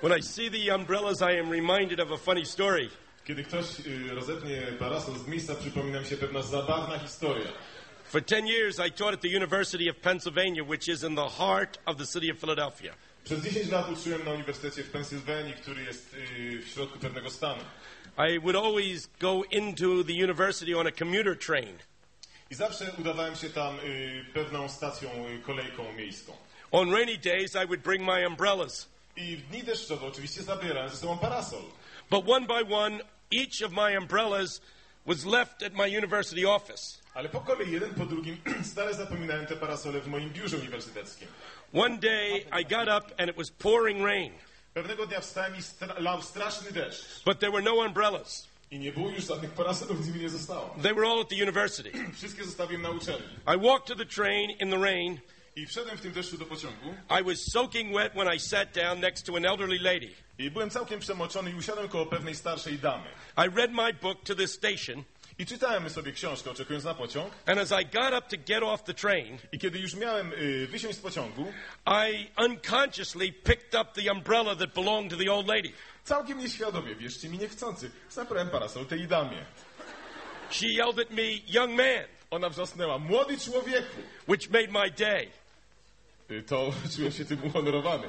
When I see the umbrellas, I am reminded of a funny story. Kiedy ktoś rozepnie parasol z miejsca, przypomina mi się pewna zabawna historia. For 10 years, I taught at the University of Pennsylvania, which is in the heart of the city of Philadelphia. Przez 10 lat uczyłem na uniwersytecie w Pensylwanii, który jest w środku pewnego stanu. I would always go into the university on a commuter train. I zawsze udawałem się tam pewną stacją, kolejką miejską. On rainy days, I would bring my umbrellas. I w dni deszczowe oczywiście zabierałem ze sobą parasol. But one by one, each of my umbrellas was left at my university office. Ale po kolei, jeden po drugim, stale zapominałem te parasole w moim biurze uniwersyteckim. One day, I got up and it was pouring rain. Pewnego dnia wstałem i lał straszny deszcz. But there were no umbrellas. I nie było już żadnych parasolów, z nimi nie zostało. They were all at the university. Wszystkie zostawiłem na uczelni. I walked to the train in the rain. I wszedłem w tym deszczu do pociągu. I was soaking wet when I sat down next to an elderly lady. I byłem całkiem przemoczony i usiadłem koło pewnej starszej damy. I read my book to the station. I czytałem sobie książkę, oczekując na pociąg. And as I got up to get off the train, I kiedy już miałem wysiąść z pociągu, I unconsciously picked up the umbrella that belonged to the old lady. całkiem nieświadomie, wierzcie mi, niechcący, zabrałem parasol tej damie. She yelled at me, "Young man," Ona wrzasnęła, młody człowieku. which made my day. To czułem się tym uhonorowany.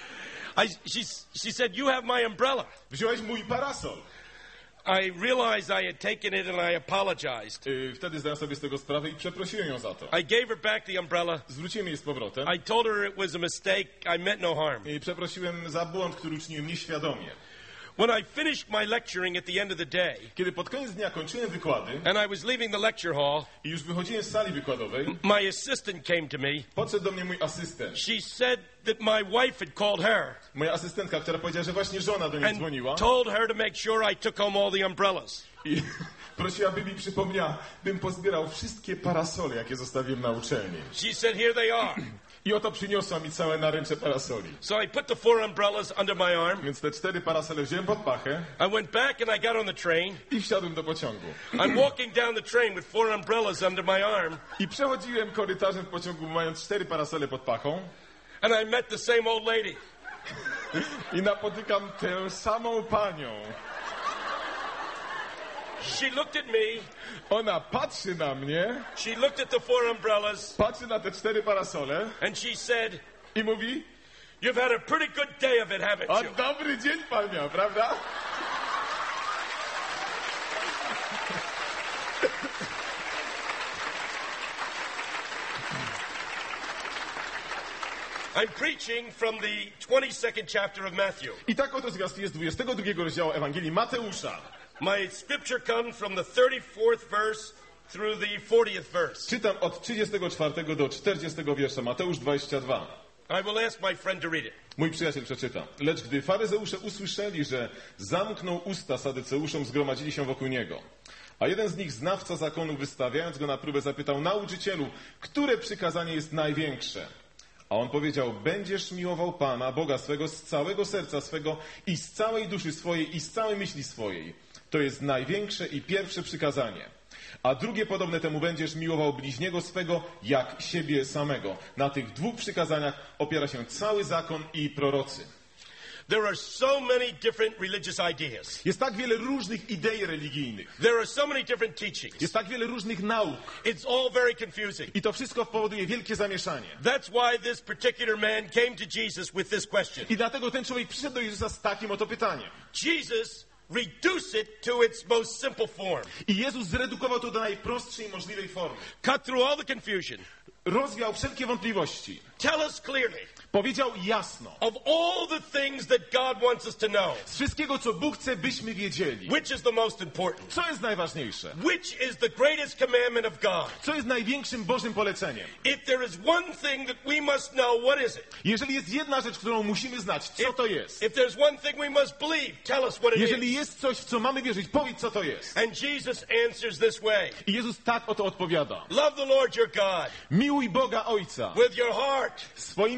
She said, "You have my umbrella." Wziąłeś mój parasol. I realized I had taken it and I apologized. Wtedy zdałem sobie z tego sprawę i przeprosiłem ją za to. I gave her back the umbrella. Zwróciłem jej z powrotem. I told her it was a mistake. I meant no harm. I przeprosiłem za błąd, który uczyniłem nieświadomie. When I finished my lecturing at the end of the day, Kiedy pod koniec dnia kończyłem wykłady and I was leaving the lecture hall, i już wychodziłem z sali wykładowej, my assistant came to me. podszedł do mnie mój asystent. She said that my wife had called her Moja asystentka, która powiedziała, że właśnie żona do niej and dzwoniła told her to make sure I took home all the umbrellas. i prosiła, by mi przypomniała, bym pozbierał wszystkie parasole, jakie zostawiłem na uczelni. She said, "Here they are." I oto przyniosła mi całe naręcze parasoli. So I put the 4 umbrellas under my arm. Więc te 4 parasole wziąłem pod pachę I went back and I got on the train. i wsiadłem do pociągu. I'm walking down the train with 4 umbrellas under my arm, I przechodziłem korytarzem w pociągu, mając 4 parasole pod pachą and I met the same old lady. i napotykam tę samą panią. She looked at me. Ona patrzy na mnie, She looked at the 4 umbrellas, patrzy na te 4 parasole and she said, i mówi, "You've had a pretty good day of it, haven't o, you?" dobry dzień pan miał, prawda? I'm preaching from the 22nd chapter of Matthew. I tak oto zwiastuje z 22 rozdziału Ewangelii Mateusza. My scripture comes from the 34th verse through the 40th verse. Czytam od 34 do 40 wiersza, Mateusz 22. I will ask my friend to read it. Mój przyjaciel przeczyta. Lecz gdy faryzeusze usłyszeli, że zamknął usta sadyceuszom, zgromadzili się wokół niego. A jeden z nich, znawca zakonu, wystawiając go na próbę, zapytał: nauczycielu, które przykazanie jest największe? A on powiedział: będziesz miłował Pana, Boga swego, z całego serca swego i z całej duszy swojej i z całej myśli swojej. To jest największe i pierwsze przykazanie. A drugie podobne temu: będziesz miłował bliźniego swego jak siebie samego. Na tych 2 przykazaniach opiera się cały zakon i prorocy. There are so many different religious ideas. Jest tak wiele różnych idei religijnych. There are so many different teachings. Jest tak wiele różnych nauk. It's all very confusing. I to wszystko powoduje wielkie zamieszanie. That's why this particular man came to Jesus with this question. I dlatego ten człowiek przyszedł do Jezusa z takim oto pytaniem. Jesus reduced it to its most simple form. I Jezus zredukował to do najprostszej możliwej formy. Cut through all the confusion. Rozwiał wszelkie wątpliwości. Tell us clearly. Powiedział jasno. Of all the things that God wants us to know. Z wszystkiego, co Bóg chce, byśmy wiedzieli. Which is the most important? Co jest najważniejsze? Which is the greatest commandment of God? Co jest największym Bożym poleceniem? If there is one thing that we must know, what is it? Jeżeli jest jedna rzecz, którą musimy znać, co to jest? If there's one thing we must believe, tell us what it Jeżeli is. jest coś, w co mamy wierzyć, powiedz, co to jest. And Jesus answers this way. I Jezus tak oto odpowiada. Love the Lord your God Miłuj Boga Ojca with your heart, swoim sercem,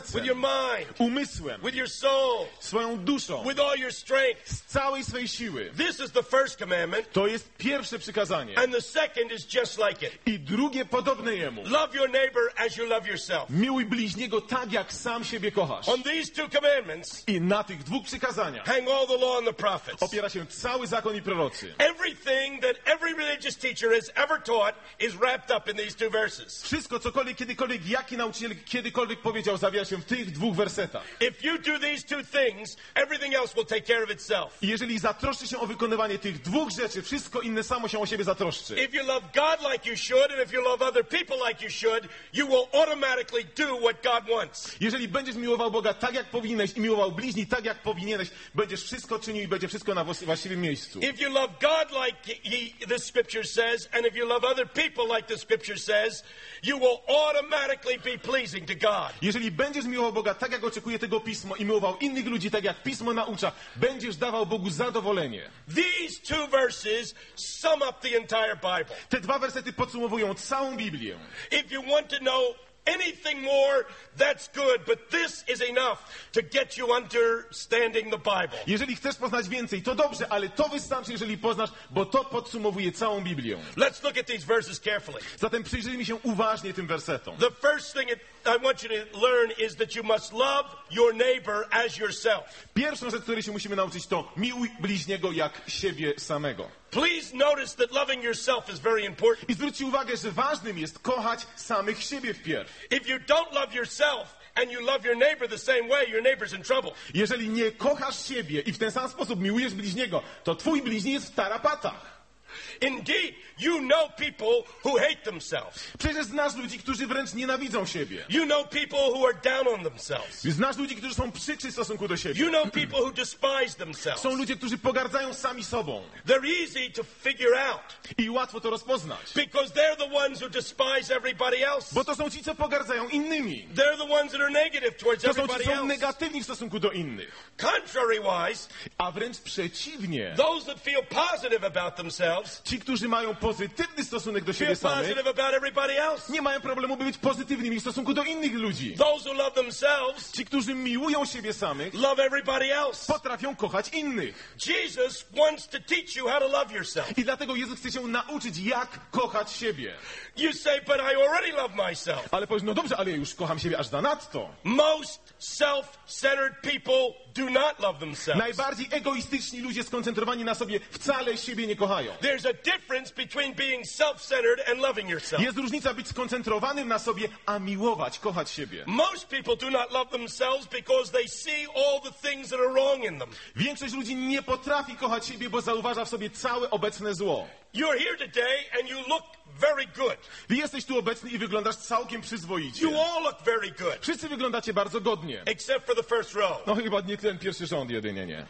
sercem, with your mind, umysłem, with your soul, swoją duszą, with all your strength. z całej swej siły. This is the first commandment, To jest pierwsze przykazanie. and the second is just like it. I drugie podobne jemu. Love your neighbor as you love yourself. Miłuj bliźniego tak, jak sam siebie kochasz. On these two commandments I na tych dwóch przykazaniach hang all the law and the prophets. opiera się cały zakon i prorocy. Everything that every religious teacher has ever taught is wrapped up in these two verses. Wszystko, cokolwiek, kiedykolwiek, jaki nauczyciel kiedykolwiek powiedział, zawiera się w tych dwóch wersetach. If you do these two things, everything else will take care of itself. I jeżeli zatroszczy się o wykonywanie tych dwóch rzeczy, wszystko inne samo się o siebie zatroszczy. If you love God like you should, and if you love other people like you should, you will automatically do what God wants. Jeżeli będziesz miłował Boga tak, jak powinieneś i miłował bliźni tak, jak powinieneś, będziesz wszystko czynił i będzie wszystko na właściwym miejscu. If you love God like the scripture says, and if you love other people like the scripture says, you will automatically be pleasing to God. Jeżeli będziesz miłował Boga tak, jak oczekuje tego Pismo i miłował innych ludzi tak, jak Pismo naucza, będziesz dawał Bogu zadowolenie. These two verses sum up the entire Bible. Te dwa wersety podsumowują całą Biblię. If you want to know anything more, that's good, but this is enough to get you understanding the Bible. Jeżeli chcesz poznać więcej, to dobrze, ale to wystarczy, jeżeli poznasz, bo to podsumowuje całą Biblię. Let's look at these verses carefully. Zatem przyjrzyjmy się uważnie tym wersetom. The first thing I want you to learn is that you must love your neighbor as yourself. Pierwszą rzecz, której się musimy nauczyć, to miłuj bliźniego jak siebie samego. Please notice that loving yourself is very important. I zwróćcie uwagę, że ważnym jest kochać samych siebie wpierw. If you don't love yourself and you love your neighbor the same way, your neighbor's in trouble. Jeżeli nie kochasz siebie i w ten sam sposób miłujesz bliźniego, to twój bliźni jest w tarapatach. Indeed, you know people who hate themselves. Przecież znasz ludzi, którzy wręcz nienawidzą siebie. You know people who are down on themselves. Znasz ludzi, którzy są przykrzy w stosunku do siebie. You know people who despise themselves. Są ludzie, którzy pogardzają sami sobą. They're easy to figure out I łatwo to rozpoznać. because they're the ones who despise everybody else. Bo to są ci, co pogardzają innymi. They're the ones that are negative towards To są ci, everybody co są else. negatywni w stosunku do innych. Contrary-wise, A wręcz przeciwnie. those that feel positive about themselves Ci, którzy mają pozytywny stosunek do siebie feel samych, positive about everybody else. nie mają problemu, by być pozytywnymi w stosunku do innych ludzi. Those who love themselves Ci, którzy miłują siebie samych, love everybody else. potrafią kochać innych. Jesus wants to teach you how to love yourself. I dlatego Jezus chce się nauczyć, jak kochać siebie. You say, but I already love myself. Ale powiedz, no dobrze, ale ja już kocham siebie aż zanadto. Most self-centered people do not love themselves. Najbardziej egoistyczni ludzie skoncentrowani na sobie wcale siebie nie kochają. There's a difference between being self-centered and loving yourself. Jest różnica być skoncentrowanym na sobie, a miłować, kochać siebie. Most people do not love themselves because they see all the things that are wrong in them. Większość ludzi nie potrafi kochać siebie, bo zauważa w sobie całe obecne zło. You're here today and you look very good. Ty jesteś tu obecny i wyglądasz całkiem przyzwoicie. You all look very good, Wszyscy wyglądacie bardzo godnie. except for the first row. No chyba nie ten pierwszy rząd jedynie, nie.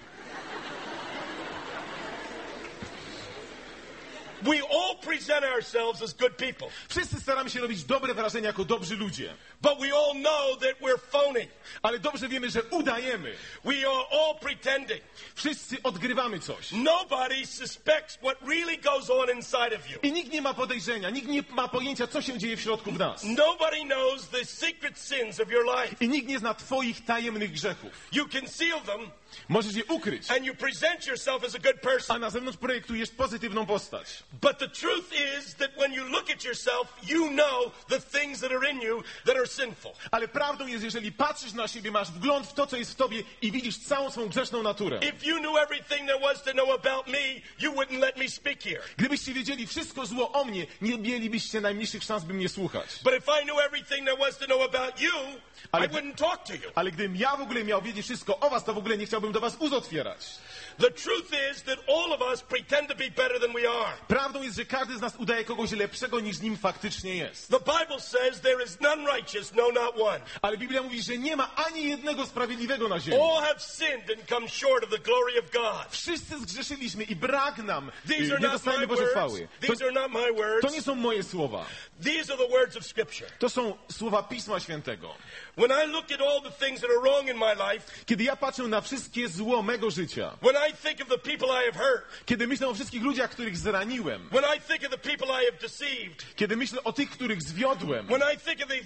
We all present ourselves as good people, Wszyscy staramy się robić dobre wrażenie jako dobrzy ludzie. but we all know that we're phony. Ale dobrze wiemy, że udajemy. We are all pretending. Wszyscy odgrywamy coś. Nobody suspects what really goes on inside of you. I nikt nie ma podejrzenia, nikt nie ma pojęcia, co się dzieje w środku w nas. Nobody knows the secret sins of your life. I nikt nie zna twoich tajemnych grzechów. You conceal them Możesz je ukryć, and you present yourself as a good person. a na zewnątrz projektujesz pozytywną postać. But the truth is that when you look at yourself, you know the things that are in you that are sinful. Ale prawdą jest, jeżeli patrzysz na siebie, masz wgląd w to, co jest w tobie i widzisz całą swą grzeszną naturę. If you knew everything there was to know about me, you wouldn't let me speak here. Gdybyście wiedzieli wszystko zło o mnie, nie mielibyście najmniejszych szans, by mnie słuchać. But if I knew everything there was to know about you, Ale- I wouldn't talk to you. Ale gdybym ja w ogóle miał wiedzieć wszystko o was, to w ogóle nie chciałbym do was ust otwierać. The truth is that all of us pretend to be better than we are. Prawdą jest, że każdy z nas udaje kogoś lepszego, niż nim faktycznie jest. The Bible says there is none righteous, no, not one. Ale Biblia mówi, że nie ma ani jednego sprawiedliwego na ziemi. All have sinned and come short of the glory of God. Wszyscy zgrzeszyliśmy i brak nam. These are Nie not dostajemy my Bożej words. chwały. These are not my words. To nie są moje słowa. These are the words of Scripture. To są słowa Pisma Świętego. When I look at all the things that are wrong in my life, Kiedy ja patrzę na wszystkie zło mego życia, when I think of the people I have hurt, kiedy myślę o wszystkich ludziach, których zraniłem, when I think of the people I have deceived, kiedy myślę o tych, których zwiodłem, when I think of the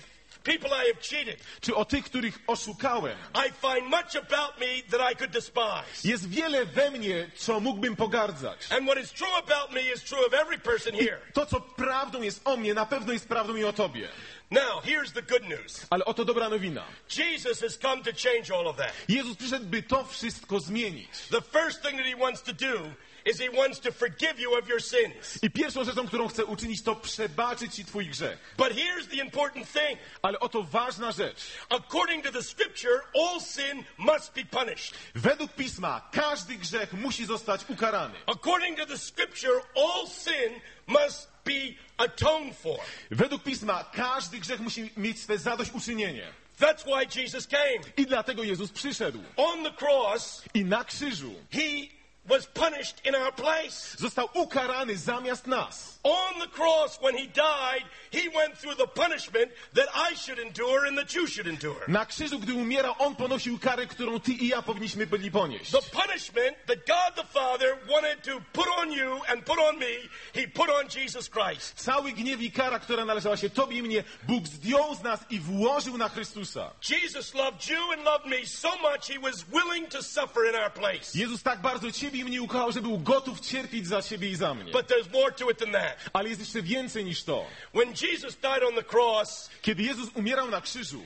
people I have cheated. czy o tych, których oszukałem. I find much about me that I could despise. Jest wiele we mnie, co mógłbym pogardzać. And what is true about me is true of every person here. To, co prawdą jest o mnie, na pewno jest prawdą i o tobie. Now, here's the good news. Ale oto dobra nowina. Jesus has come to change all of that. Jezus przyszedł, by to wszystko zmienić. The first thing that he wants to do is he wants to forgive you of your sins. I pierwszą rzeczą, którą chce uczynić, to przebaczyć ci twój grzech. But here's the important thing. Ale oto ważna rzecz. According to the scripture, all sin must be punished. Według Pisma każdy grzech musi zostać ukarany. According to the scripture, all sin must be atoned for. Według Pisma każdy grzech musi mieć swe zadośćuczynienie. That's why Jesus came. I dlatego Jezus przyszedł. On the cross, I na krzyżu he was punished in our place. został ukarany zamiast nas. On the cross, when he died, he went through the punishment that I should endure and that you should endure. Na krzyżu, gdy umierał, on ponosił karę, którą ty i ja powinniśmy byli ponieść. The punishment that God the Father wanted to put on you and put on me, he put on Jesus Christ. Cały gniew i kara, która należała się tobie i mnie, Bóg zdjął z nas i włożył na Chrystusa. Jesus loved you and loved me so much he was willing to suffer in our place. Jezus tak bardzo ciebie i mnie ukochał, że był gotów cierpieć za siebie i za mnie. But there's more to it than that. Ale jest jeszcze więcej niż to. When Jesus died on the cross, Kiedy Jezus umierał na krzyżu,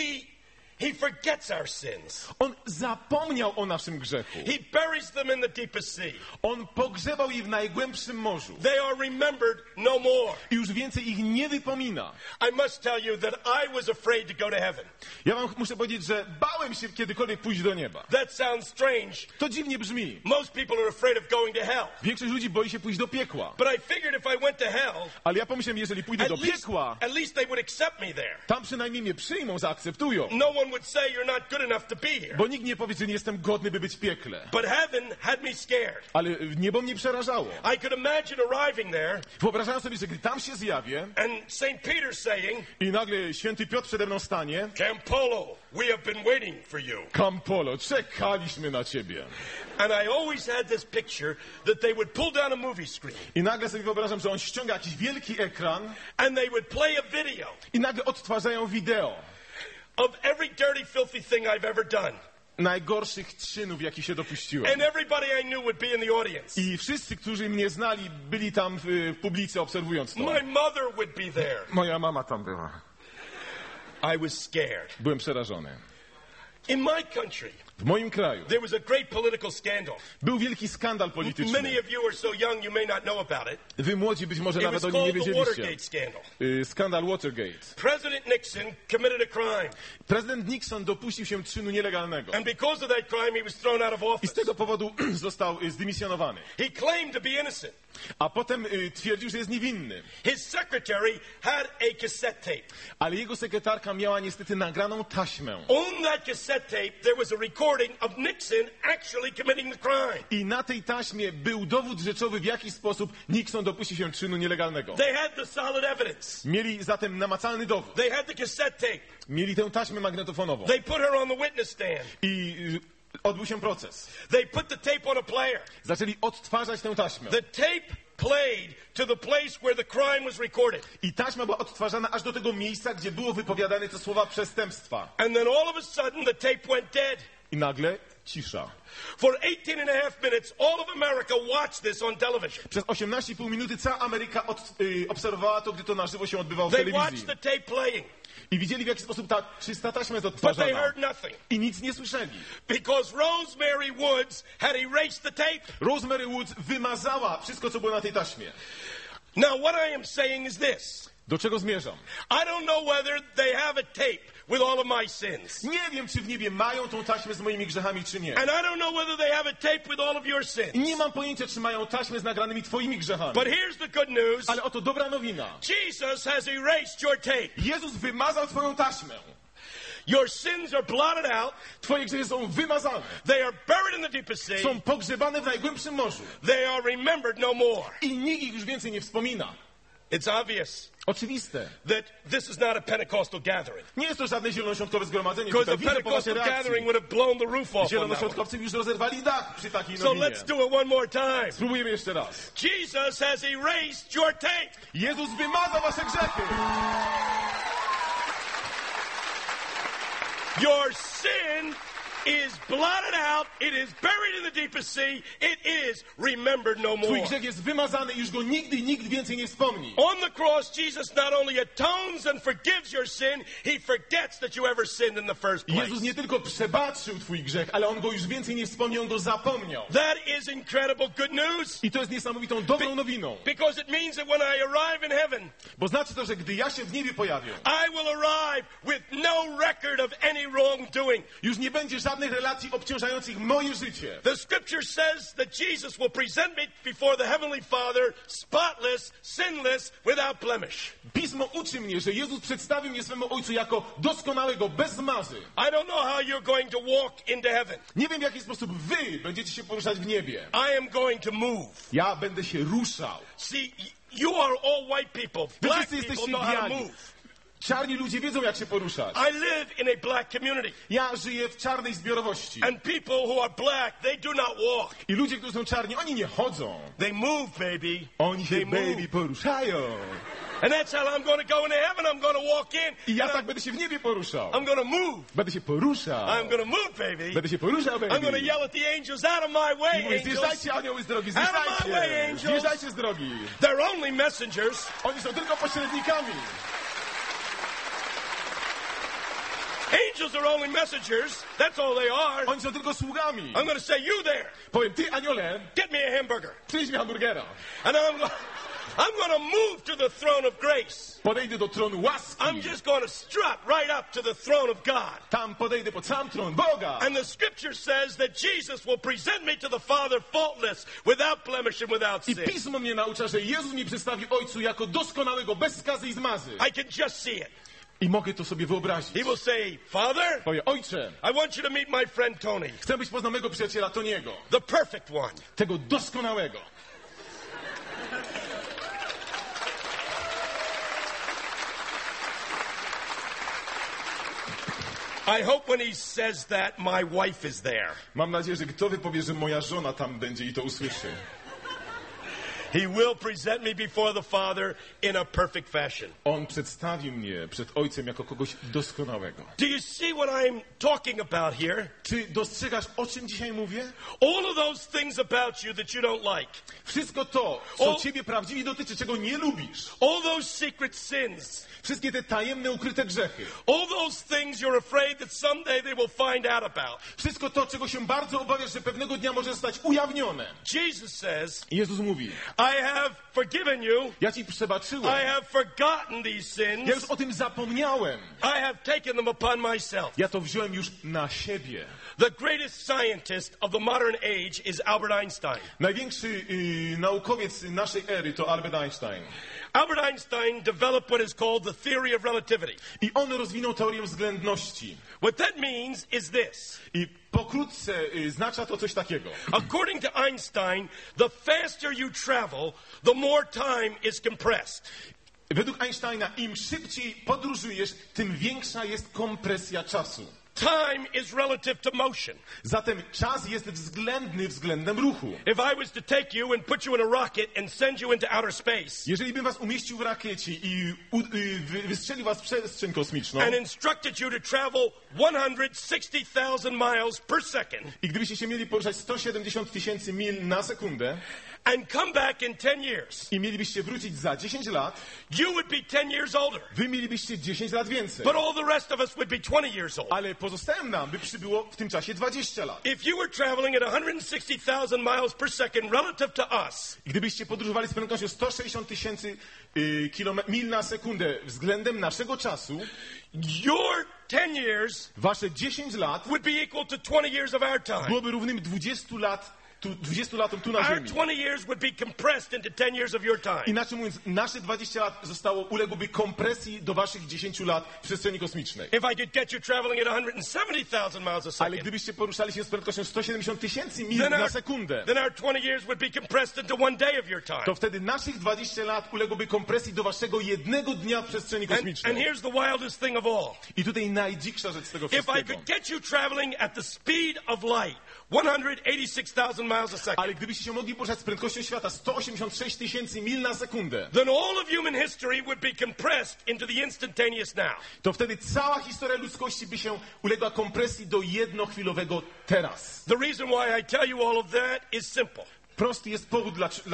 he forgets our sins. on zapomniał o naszym grzechu. He buries them in the deepest sea. On pogrzebał je w najgłębszym morzu. They are remembered no more. I już więcej ich nie wypomina. I must tell you that I was afraid to go to heaven. Ja wam muszę powiedzieć, że bałem się kiedykolwiek pójść do nieba. That sounds strange. To dziwnie brzmi. Most people are afraid of going to hell. Większość ludzi boi się pójść do piekła. But I figured if I went to hell, Ale ja pomyślałem, jeżeli pójdę do piekła, at least they would accept me there. tam przynajmniej mnie przyjmą, zaakceptują. No one would say you're not good enough to be here. Bo nikt nie powie, że nie jestem godny, by być w piekle. But heaven had me scared. Ale niebo mnie przerażało. I could imagine arriving there Wyobrażałem sobie, że gdy tam się zjawię and St. Peter saying, i nagle święty Piotr przede mną stanie, Campolo, we have been waiting for you. Campolo, czekaliśmy na ciebie. And I always had this picture that they would pull down a movie screen I nagle sobie wyobrażam, że on ściąga jakiś wielki ekran and they would play a video i nagle odtwarzają wideo of every dirty, filthy thing I've ever done. najgorszych czynów, jakich się dopuściłem. And everybody I knew would be in the audience. I wszyscy, którzy mnie znali, byli tam w publice obserwując to. My mother would be there. Moja mama tam była. I was scared. Byłem przerażony. In my country, W moim kraju there was a great political scandal. był wielki skandal polityczny. Many of you are so young you may not know about it. Wy młodzi być może It nawet was o nim nie called the wiedzieliście. Watergate scandal. Skandal Watergate. President Nixon committed a crime. Prezydent Nixon dopuścił się czynu nielegalnego. And because of that crime, he was thrown out of I office. z tego powodu został zdymisjonowany. He claimed to be innocent. A potem twierdził, że jest niewinny. His secretary had a cassette tape. Ale jego sekretarka miała niestety nagraną taśmę. On that cassette tape, there was a recording of Nixon actually committing the crime. I na tej taśmie był dowód rzeczowy, w jaki sposób Nixon dopuścił się czynu nielegalnego. They had the solid evidence. Mieli zatem namacalny dowód. They had the cassette tape. Mieli tę taśmę magnetofonową. They put her on the witness stand. I odbył się proces. They put the tape on a player. Zaczęli odtwarzać tę taśmę. The tape played to the place where the crime was recorded. I taśma była odtwarzana aż do tego miejsca, gdzie było wypowiadane te słowa przestępstwa. And then all of a sudden the tape went dead. I nagle cisza. For 18.5 minutes, all of America watched this on television. Przez 18,5 minuty cała Ameryka obserwowała to, gdy to na żywo się odbywało w They watched telewizji. the tape playing, I widzieli, w jaki sposób ta czysta taśma jest but they odtwarzana. heard nothing. I nic nie słyszeli. Because Rosemary Woods had erased the tape. Rosemary Woods wymazała wszystko, co było na tej taśmie. Now, what I am saying is this. Do czego zmierzam? I don't know whether they have a tape with all of my sins. Nie wiem, czy w niebie mają tą taśmę z moimi grzechami, czy nie. And I don't know whether they have a tape with all of your sins. I nie mam pojęcia, czy mają taśmę z nagranymi twoimi grzechami. But here's the good news. Ale oto dobra nowina. Jesus has erased your tape. Jezus wymazał twoją taśmę. Your sins are blotted out. Twoje grzechy są wymazane. They are buried in the deepest sea. Są pogrzebane w najgłębszym morzu. They are remembered no more. I nikt ich już więcej nie wspomina. It's obvious Oczywiste. that this is not a Pentecostal gathering. Nie jest to żadne zielonoświątkowe zgromadzenie. Because Tutaj the widzę po waszej Pentecostal gathering reakcji. would have blown the roof off on that one. Zielonoświątkowcy już rozerwali dach przy takiej So nowinie. let's do it one more time. Spróbujemy jeszcze raz. Jesus has erased your tape. Jezus wymazał wasze grzechy. Your sin is blotted out. It is buried in the deepest sea. It is remembered no Twój more. grzech jest wymazany i już go nigdy i nikt więcej nie wspomni. On the cross, Jesus not only atones and forgives your sin, he forgets that you ever sinned in the first place. Jezus nie tylko przebaczył twój grzech, ale on go już więcej nie wspomni, on go zapomniał. That is incredible good news. I to jest niesamowitą dobrą nowiną. Because it means that when I arrive in heaven, Bo znaczy to, że gdy ja się w niebie pojawię, I will arrive with no record of any wrongdoing. już nie będzie żadnych relacji obciążających moje życie. The scripture says that Jesus will present me before the Heavenly Father spotless, sinless, without blemish. Pismo uczy mnie, że Jezus przedstawił mnie swemu Ojcu jako doskonałego, bez zmazy. I don't know how you're going to walk into heaven. Nie wiem, w jaki sposób wy będziecie się poruszać w niebie. I am going to move. Ja będę się ruszał. See, you are all white people. Wy Black wszyscy people jesteście know how to biali. move. Czarni ludzie wiedzą, jak się poruszać. I live in a black community. Ja żyję w czarnej zbiorowości. And people who are black, they do not walk. I ludzie, którzy są czarni, oni nie chodzą. They move, baby. Oni się, They move. baby, poruszają. And that's how I'm going to go into heaven. I'm going to walk in. I ja and tak będę się w niebie poruszał. I'm going to move. Będę się poruszał. I'm going to move, baby. Będę się poruszał, I'm going to baby. yell at the angels, out of my I way, mówię, angels. zjeżdżajcie, anioły z drogi, Out of my way, zjeżdżajcie. angels. Zjeżdżajcie z drogi. They're only messengers. Oni są tylko pośrednikami. Angels are only messengers. That's all they are. Oni są tylko sługami. I'm going to say, you there, Powiem, ty, aniole, get me a hamburger. przynieś mi hamburgera. And I'm going to move to the throne of grace. Podejdę do tronu łaski. I'm just going to strut right up to the throne of God. Tam podejdę pod sam tron Boga. And the scripture says that Jesus will present me to the Father faultless, without blemish and without I sin. Pismo mnie naucza, że Jezus mnie przedstawi Ojcu jako doskonałego, bez skazy i zmazy. I can just see it. I mogę to sobie wyobrazić. He will say, Father, Powie, Ojcze, I want you to meet my friend Tony, chcę byś poznał mego przyjaciela Toniego. the perfect one. Tego doskonałego. I hope when he says that, my wife is there. Mam nadzieję, że kto wypowie, że moja żona tam będzie i to usłyszy. He will present me before the Father in a perfect fashion. On przedstawi mnie przed Ojcem jako kogoś doskonałego. Do you see what I'm talking about here? Czy dostrzegasz, o czym dzisiaj mówię? All of those things about you that you don't like. Wszystko to, co ciebie prawdziwie dotyczy, czego nie lubisz. All those secret sins. Wszystkie te tajemne, ukryte grzechy. All those things you're afraid that someday they will find out about. Wszystko to, czego się bardzo obawiasz, że pewnego dnia może zostać ujawnione. Jesus says, Jezus mówi, I have forgiven you. ja ci przebaczyłem. I have forgotten these Ja już sins. o tym zapomniałem. I have taken them upon myself. Ja to wziąłem już na siebie. The greatest scientist of the modern age is Albert Einstein. Największy naukowiec naszej ery to Albert Einstein. Albert Einstein developed what is called the theory of relativity. I on rozwinął teorię względności. What that means is this. I pokrótce znacza to coś takiego. According to Einstein, the faster you travel, the more time is compressed. Według Einsteina im szybciej podróżujesz, tym większa jest kompresja czasu. Time is relative to motion. Zatem czas jest względny względem ruchu. If I was to take you and put you in a rocket and send you into outer space Jeżeli bym was umieścił w rakiecie i wystrzelił was w przestrzeń kosmiczną and instructed you to travel 160,000 miles per second i gdybyście się mieli poruszać 170 000 mil na sekundę and come back in 10 years, i mielibyście wrócić za 10 lat, you would be 10 years older. wy mielibyście 10 lat więcej. But all the rest of us would be 20 years old. Ale pozostałym nam by przybyło w tym czasie 20 lat. If you were traveling at 160,000 miles per second relative to us, I gdybyście podróżowali z prędkością 160 000 mil na sekundę względem naszego czasu, your 10 years wasze 10 lat would be equal to 20 years of our time. byłoby równym 20 latom tu na Our ziemi. 20 years would be compressed into 10 years of your time. Inaczej mówiąc, nasze 20 lat uległoby kompresji do waszych 10 lat w przestrzeni kosmicznej. If I could get you traveling at 170,000 miles a Ale second, gdybyście poruszali się z prędkością 170 000 mil then na sekundę, our 20 years would be compressed into one day of your time. to wtedy naszych 20 lat uległoby kompresji do waszego jednego dnia w przestrzeni And kosmicznej. here's the wildest thing of all. I tutaj najdziksza rzecz z tego If I wszystkiego. could get you traveling at the speed of light, 186,000 miles a second. Ale gdybyście się mogli poruszać z prędkością świata 186 tysięcy mil na sekundę, Then all of human history would be compressed into the instantaneous now. to wtedy cała historia ludzkości by się uległa kompresji do jednochwilowego teraz. The reason why I tell you all of that is simple. Prosty jest powód,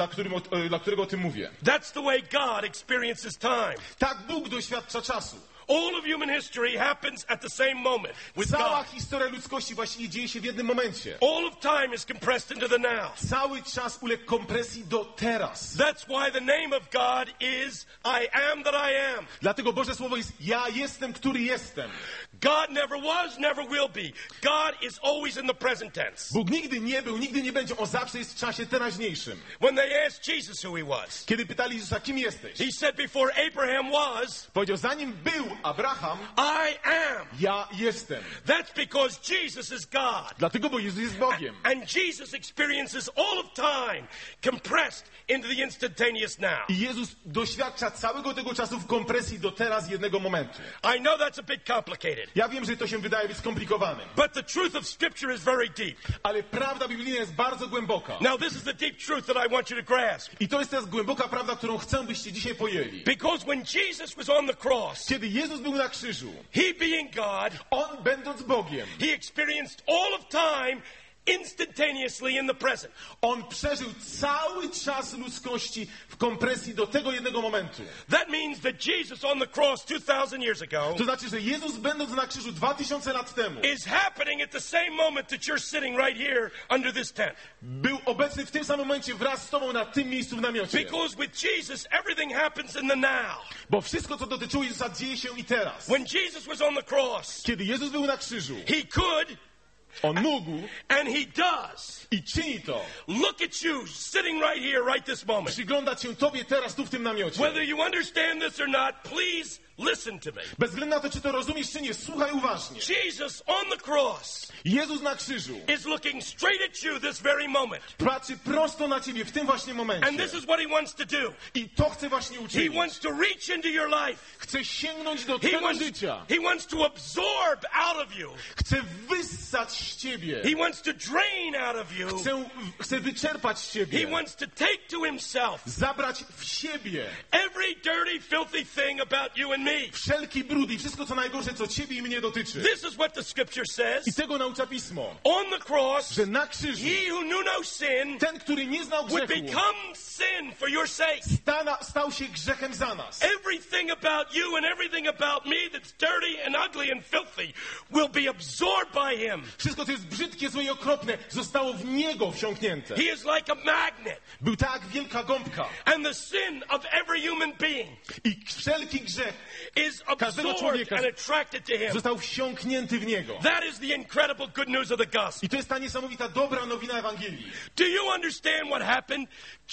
dla którego o tym mówię. That's the way God experiences time. Tak Bóg doświadcza czasu. All of human history happens at the same moment with Cała God. historia ludzkości właściwie dzieje się w jednym momencie. All of time is compressed into the now. Cały czas uległ kompresji do teraz. That's why the name of God is I am that I am. Dlatego Boże Słowo jest ja jestem, który jestem. God never was, never will be. God is always in the present tense. Bóg nigdy nie był, nigdy nie będzie. On zawsze jest w czasie teraźniejszym. When they asked Jesus who he was, Kiedy pytali Jezusa, kim jesteś? he said before Abraham was, Powiedział, zanim był Abraham, I am. ja jestem. That's because Jesus is God. Dlatego, bo Jezus jest Bogiem. And Jesus experiences all of time compressed into the instantaneous now. I Jezus doświadcza całego tego czasu w kompresji do teraz jednego momentu. I know that's a bit complicated, Ja wiem, że to się wydaje być skomplikowane, but the truth of Scripture is very deep. ale prawda biblijna jest bardzo głęboka. Now, this is the deep truth that I want you to grasp. I to jest teraz głęboka prawda, którą chcę, byście dzisiaj pojęli. Because when Jesus was on the cross, Kiedy Jezus był na krzyżu, he being God, On będąc Bogiem, he experienced all of time instantaneously in the present. On przeżył cały czas ludzkości w kompresji do tego jednego momentu. That means that Jesus on the cross 2,000 years ago To znaczy, że Jezus będąc na krzyżu 2000 lat temu is happening at the same moment that you're sitting right here under this tent. był obecny w tym samym momencie wraz z tobą na tym miejscu w namiocie. Because with Jesus, everything happens in the now. Bo wszystko, co dotyczyło Jezusa, dzieje się i teraz. When Jesus was on the cross, Kiedy Jezus był na krzyżu, he could On mógł and he does i czyni to. look at you sitting right here, right this moment. Przyglądać się tobie teraz tu w tym namiocie. Whether you understand this or not, please listen to me. Bez względu na to, czy to rozumiesz, czy nie, słuchaj uważnie. Jesus on the cross Jezus na krzyżu is looking straight at you this very moment. patrzy prosto na ciebie w tym właśnie momencie. And this is what he wants to do. I to chce właśnie He uczynić. wants to reach into your life. Chce sięgnąć do He twojego wants, życia. he wants to absorb out of you. Chce wyssać z ciebie. He wants to drain out of you. Chce wyczerpać z ciebie. He wants to take to himself Zabrać w siebie every dirty, filthy thing about you and me. wszelki brud i wszystko, co najgorsze, co ciebie i mnie dotyczy. This is what the scripture says. I tego naucza Pismo. On the cross, Że na krzyżu he who knew no sin ten, który nie znał would grzechu, become sin for your sake. stał się grzechem za nas. Everything about you and everything about me that's dirty and ugly and filthy will be absorbed by him. Wszystko, co jest brzydkie, złe i okropne, zostało w Niego wsiąknięte. He is like a magnet. Był tak wielka gąbka. And the sin of every human being I wszelki grzech is każdego absorbed człowieka and attracted to him. został wsiąknięty w Niego. That is the incredible good news of the gospel. I to jest ta niesamowita dobra nowina Ewangelii. Do you understand what happened?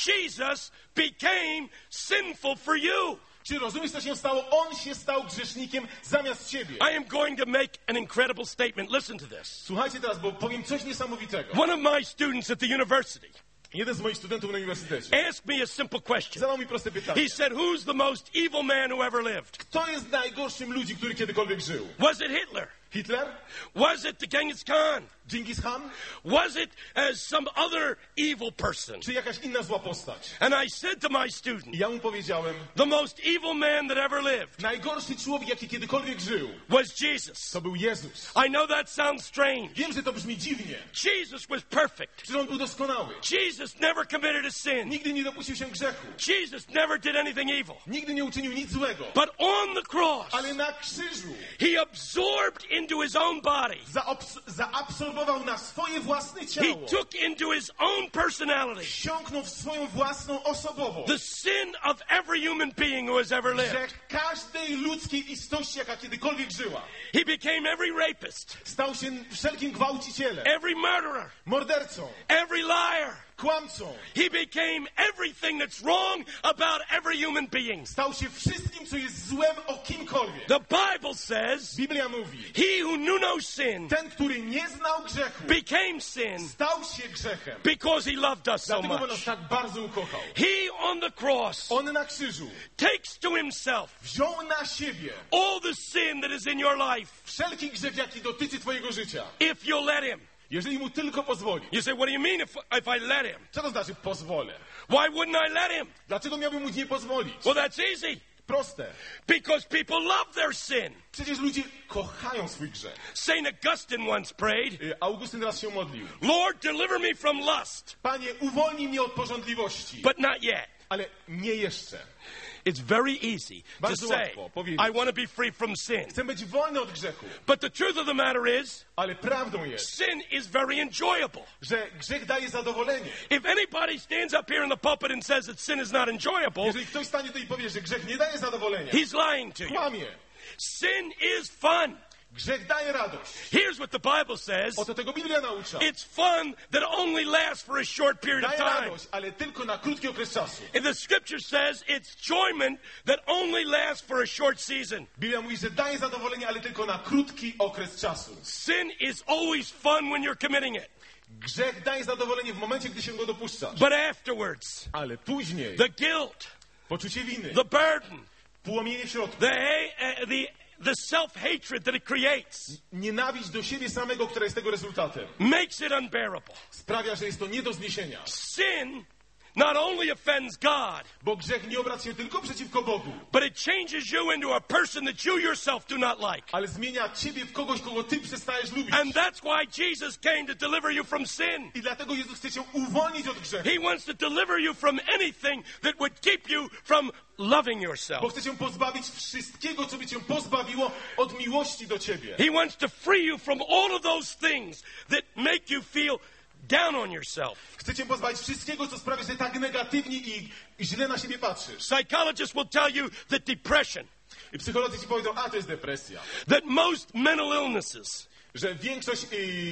Jesus became sinful for you. Czy rozumiesz, co się stało? On się stał grzesznikiem zamiast ciebie. I am going to make an incredible statement. Listen to this. Słuchajcie teraz, bo powiem coś niesamowitego. One of my students at the university Jeden z moich studentów na uniwersytecie asked me a simple question. zadał mi proste pytanie. He said, who's the most evil man who ever lived? Kto jest najgorszym ludzi, który kiedykolwiek żył? Was it Hitler? Hitler? Was it the Genghis Khan? Dżingis Khan? Was it some other evil person? Czy jakaś inna zła postać? And I said to my student, I ja mu powiedziałem, the most evil man that ever lived najgorszy człowiek, jaki kiedykolwiek żył, was Jesus. to był Jezus. I know that sounds strange. Wiem, że to brzmi dziwnie. Jesus was perfect. Że on był doskonały. Jesus never committed a sin. Nigdy nie dopuścił się grzechu. Jesus never did anything evil. Nigdy nie uczynił nic złego. But on the cross, Ale na krzyżu he absorbed into his own body. zaabsorbował na swoje własne He ciało. took into his own personality Wsiąknął w swoją własną osobowość. the sin of every human being who has ever lived. Grzech każdej ludzkiej istości, jaka kiedykolwiek żyła. He became every rapist, Stał się wszelkim gwałcicielem, every murderer, mordercą, every liar. kłamcą. He became everything that's wrong about every human being. Stał się wszystkim, co jest złem o kimkolwiek. The Bible says, Biblia mówi, he who knew no sin ten, który nie znał grzechu, became sin stał się grzechem. because he loved us so Dlatego on nas much. tak bardzo ukochał. He on the cross On na krzyżu takes to himself wziął na siebie all the sin that is in your life wszelki grzech, jaki dotyczy twojego życia. if you'll let him. Jeżeli mu tylko pozwoli. You say, what do you mean if I let him? Co to znaczy pozwolę? Why wouldn't I let him? Dlaczego miałbym mu nie pozwolić? Well, that's easy. Proste. Because people love their sin. Przecież ludzie kochają swój grzech. Saint Augustine once prayed, Augustyn raz się modlił. Lord, deliver me from lust. Panie, uwolnij mnie od pożądliwości. But not yet. Ale nie jeszcze. It's very easy to Bardzo say, łatwo powiedzieć. I want to be free from sin. Chcę być wolny od grzechu. But the truth of the matter is, Ale prawdą jest, sin is very enjoyable. że grzech daje zadowolenie. If anybody stands up here in the pulpit and says that sin is not enjoyable, Jeżeli ktoś stanie tu i powie, że grzech nie daje zadowolenia, he's lying to you. kłamie. Sin is fun. Grzech daje radość. Here's what the Bible says. Oto tego Biblia naucza. It's fun that only lasts for a short period of Daje time. radość, ale tylko na krótki okres czasu. And the scripture says it's enjoyment that only lasts for a short season. Biblia mówi, że daje zadowolenie, ale tylko na krótki okres czasu. Sin is always fun when you're committing it. Grzech daje zadowolenie w momencie, gdy się go dopuszczasz. But afterwards, Ale później the guilt, poczucie winy, the burden, płomienie w środku, the self-hatred that it creates nienawiść do siebie samego, która jest tego rezultatem, makes it unbearable. sprawia, że jest to nie do zniesienia. Sin not only offends God, Bo grzech nie obraca się tylko przeciwko Bogu, but it changes you into a person that you yourself do not like. ale zmienia ciebie w kogoś, kogo ty przestajesz lubić. And that's why Jesus came to deliver you from sin. I dlatego Jezus chce cię uwolnić od grzechu. He wants to deliver you from anything that would keep you from loving Bo yourself. chce cię pozbawić wszystkiego, co by cię pozbawiło od miłości do ciebie. He wants to free you from all of those things that make you feel down on yourself. Chce cię pozbawić wszystkiego, co sprawia, że tak negatywnie i źle na siebie patrzysz. Psychologists will tell you that depression, I psycholodzy ci powiedzą, to jest depresja. that most mental illnesses Że większość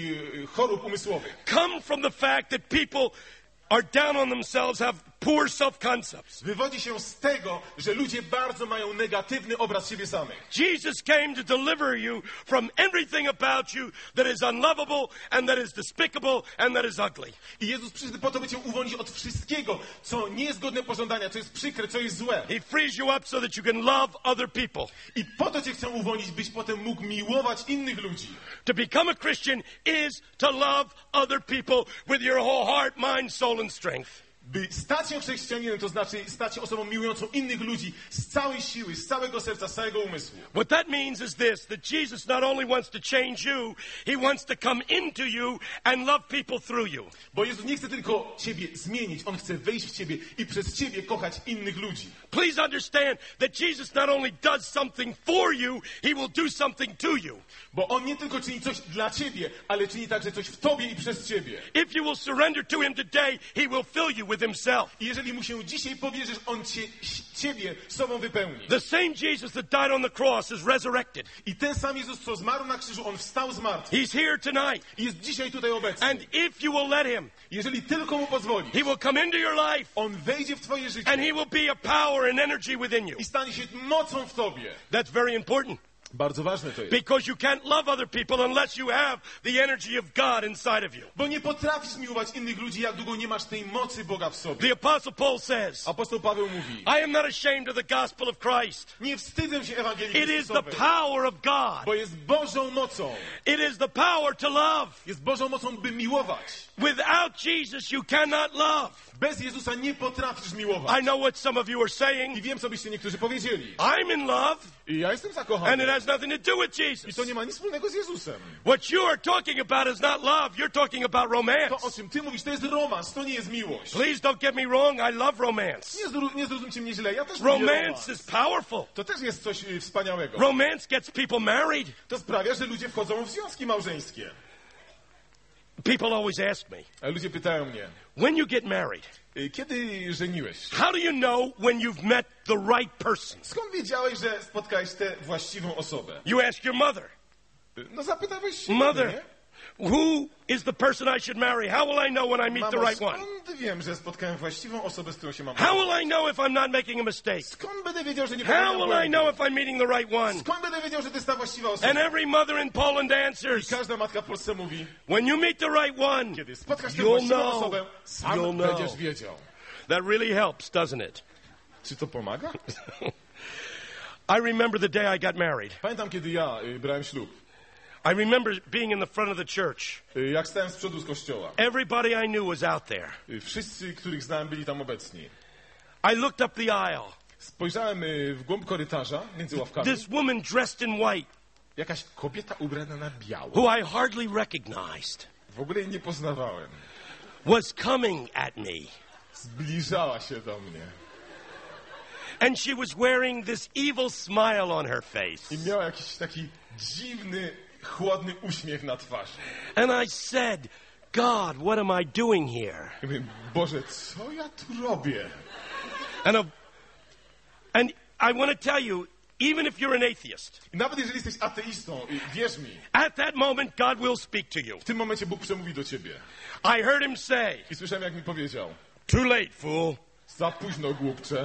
chorób umysłowych come from the fact that people are down on themselves, have poor self-concepts. wywodzi się z tego, że ludzie bardzo mają negatywny obraz siebie samych. Jesus came to deliver you from everything about you that is unlovable and that is despicable and that is ugly. I Jezus przyszedł po to, by cię uwolnić od wszystkiego, co nie jest godne pożądania, co jest przykre, co jest złe. He frees you up so that you can love other people. I po to cię chcę uwolnić, byś potem mógł miłować innych ludzi. To become a Christian is to love other people with your whole heart, mind, soul, and strength. By stać się chrześcijaninem, to znaczy stać się osobą miłującą innych ludzi z całej siły, z całego serca, z całego umysłu. What that means is this, that Jesus not only wants to change you, He wants to come into you and love people through you. Bo Jezus nie chce tylko ciebie zmienić, On chce wejść w ciebie i przez ciebie kochać innych ludzi. Please understand that Jesus not only does something for you, He will do something to you. Bo On nie tylko czyni coś dla ciebie, ale czyni także coś w tobie i przez ciebie. If you will surrender to Him today, He will fill you with Himself. I jeżeli Mu się dzisiaj powierzysz, On ciebie sobą wypełni. The same Jesus that died on the cross is resurrected. I ten sam Jezus, co zmarł na krzyżu, On wstał z martwych. He's here tonight. I jest dzisiaj tutaj obecny. And if you will let Him, Jeżeli tylko Mu pozwolisz, He will come into your life On wejdzie w twoje życie and He will be a power and energy within you. i stanie się mocą w tobie. That's very important. Bardzo ważne to jest. Because you can't love other people unless you have the energy of God inside of you. Bo nie potrafisz miłować innych ludzi, jak długo nie masz tej mocy Boga w sobie. The Apostle Paul says, Apostoł Paweł mówi, I am not ashamed of the gospel of Christ. nie wstydzę się Ewangelii It is the Chrystusowej, power of God. bo jest Bożą mocą. It is the power to love. Jest Bożą mocą, by miłować. Without Jesus, you cannot love. Bez Jezusa nie potrafisz miłować. I know what some of you are I saying. wiem, co byście niektórzy powiedzieli. I'm in love, I ja jestem and zakochany. it has nothing to do with I Jesus. to nie ma nic wspólnego z Jezusem. What you are talking about is not love. You're talking about romance. To, o czym ty mówisz, to jest romans, to nie jest miłość. Please don't get me wrong. I love romance. Nie zrozumcie mnie źle, ja też lubię Romance romans. is powerful. To też jest coś wspaniałego. Romance gets people married. To sprawia, że ludzie wchodzą w związki małżeńskie. People always ask me, A ludzie pytają mnie, when you get married, kiedy żeniłeś się? how do you know when you've met the right person? Skąd wiedziałeś, że spotkałeś tę właściwą osobę? You ask your mother, No zapytałeś się. Mother, nie? who is the person I should marry? How will I know when I meet the Mamo, right one? skąd wiem, że spotkałem właściwą osobę, z którą się mam? How will I know if I'm not making a mistake? Skąd będę wiedział, że nie How popełniam will I błędu? know if I'm meeting the right one? Skąd będę wiedział, że to jest ta właściwa osoba? And every mother in Poland answers, Każda matka w Polsce mówi, when you meet the right one, kiedy spotkasz tę you'll właściwą know. osobę, sam You'll know. będziesz wiedział. That really helps, doesn't it? Czy to pomaga? I remember the day I got married. Pamiętam, kiedy ja brałem ślub. I remember being in the front of the church. Jak stałem z przodu z kościoła. Everybody I knew was out there. Wszyscy, których znałem, byli tam obecni. I looked up the aisle. Spojrzałem w głąb korytarza, między ławkami. This woman dressed in white, Jakaś kobieta ubrana na biało. who I hardly recognized, W ogóle jej nie poznawałem. was coming at me. Zbliżała się do mnie. And she was wearing this evil smile on her face. I miała jakiś taki dziwny, chłodny uśmiech na twarzy. And I said, God, what am I doing here? I mówię, Boże, co ja tu robię? And I want to tell you, even if you're an atheist, I nawet jeżeli jesteś ateistą, wierz mi, at that moment God will speak to you. w tym momencie Bóg przemówi do ciebie. I heard him say, I słyszałem, jak mi powiedział, too late, fool. za późno, głupcze.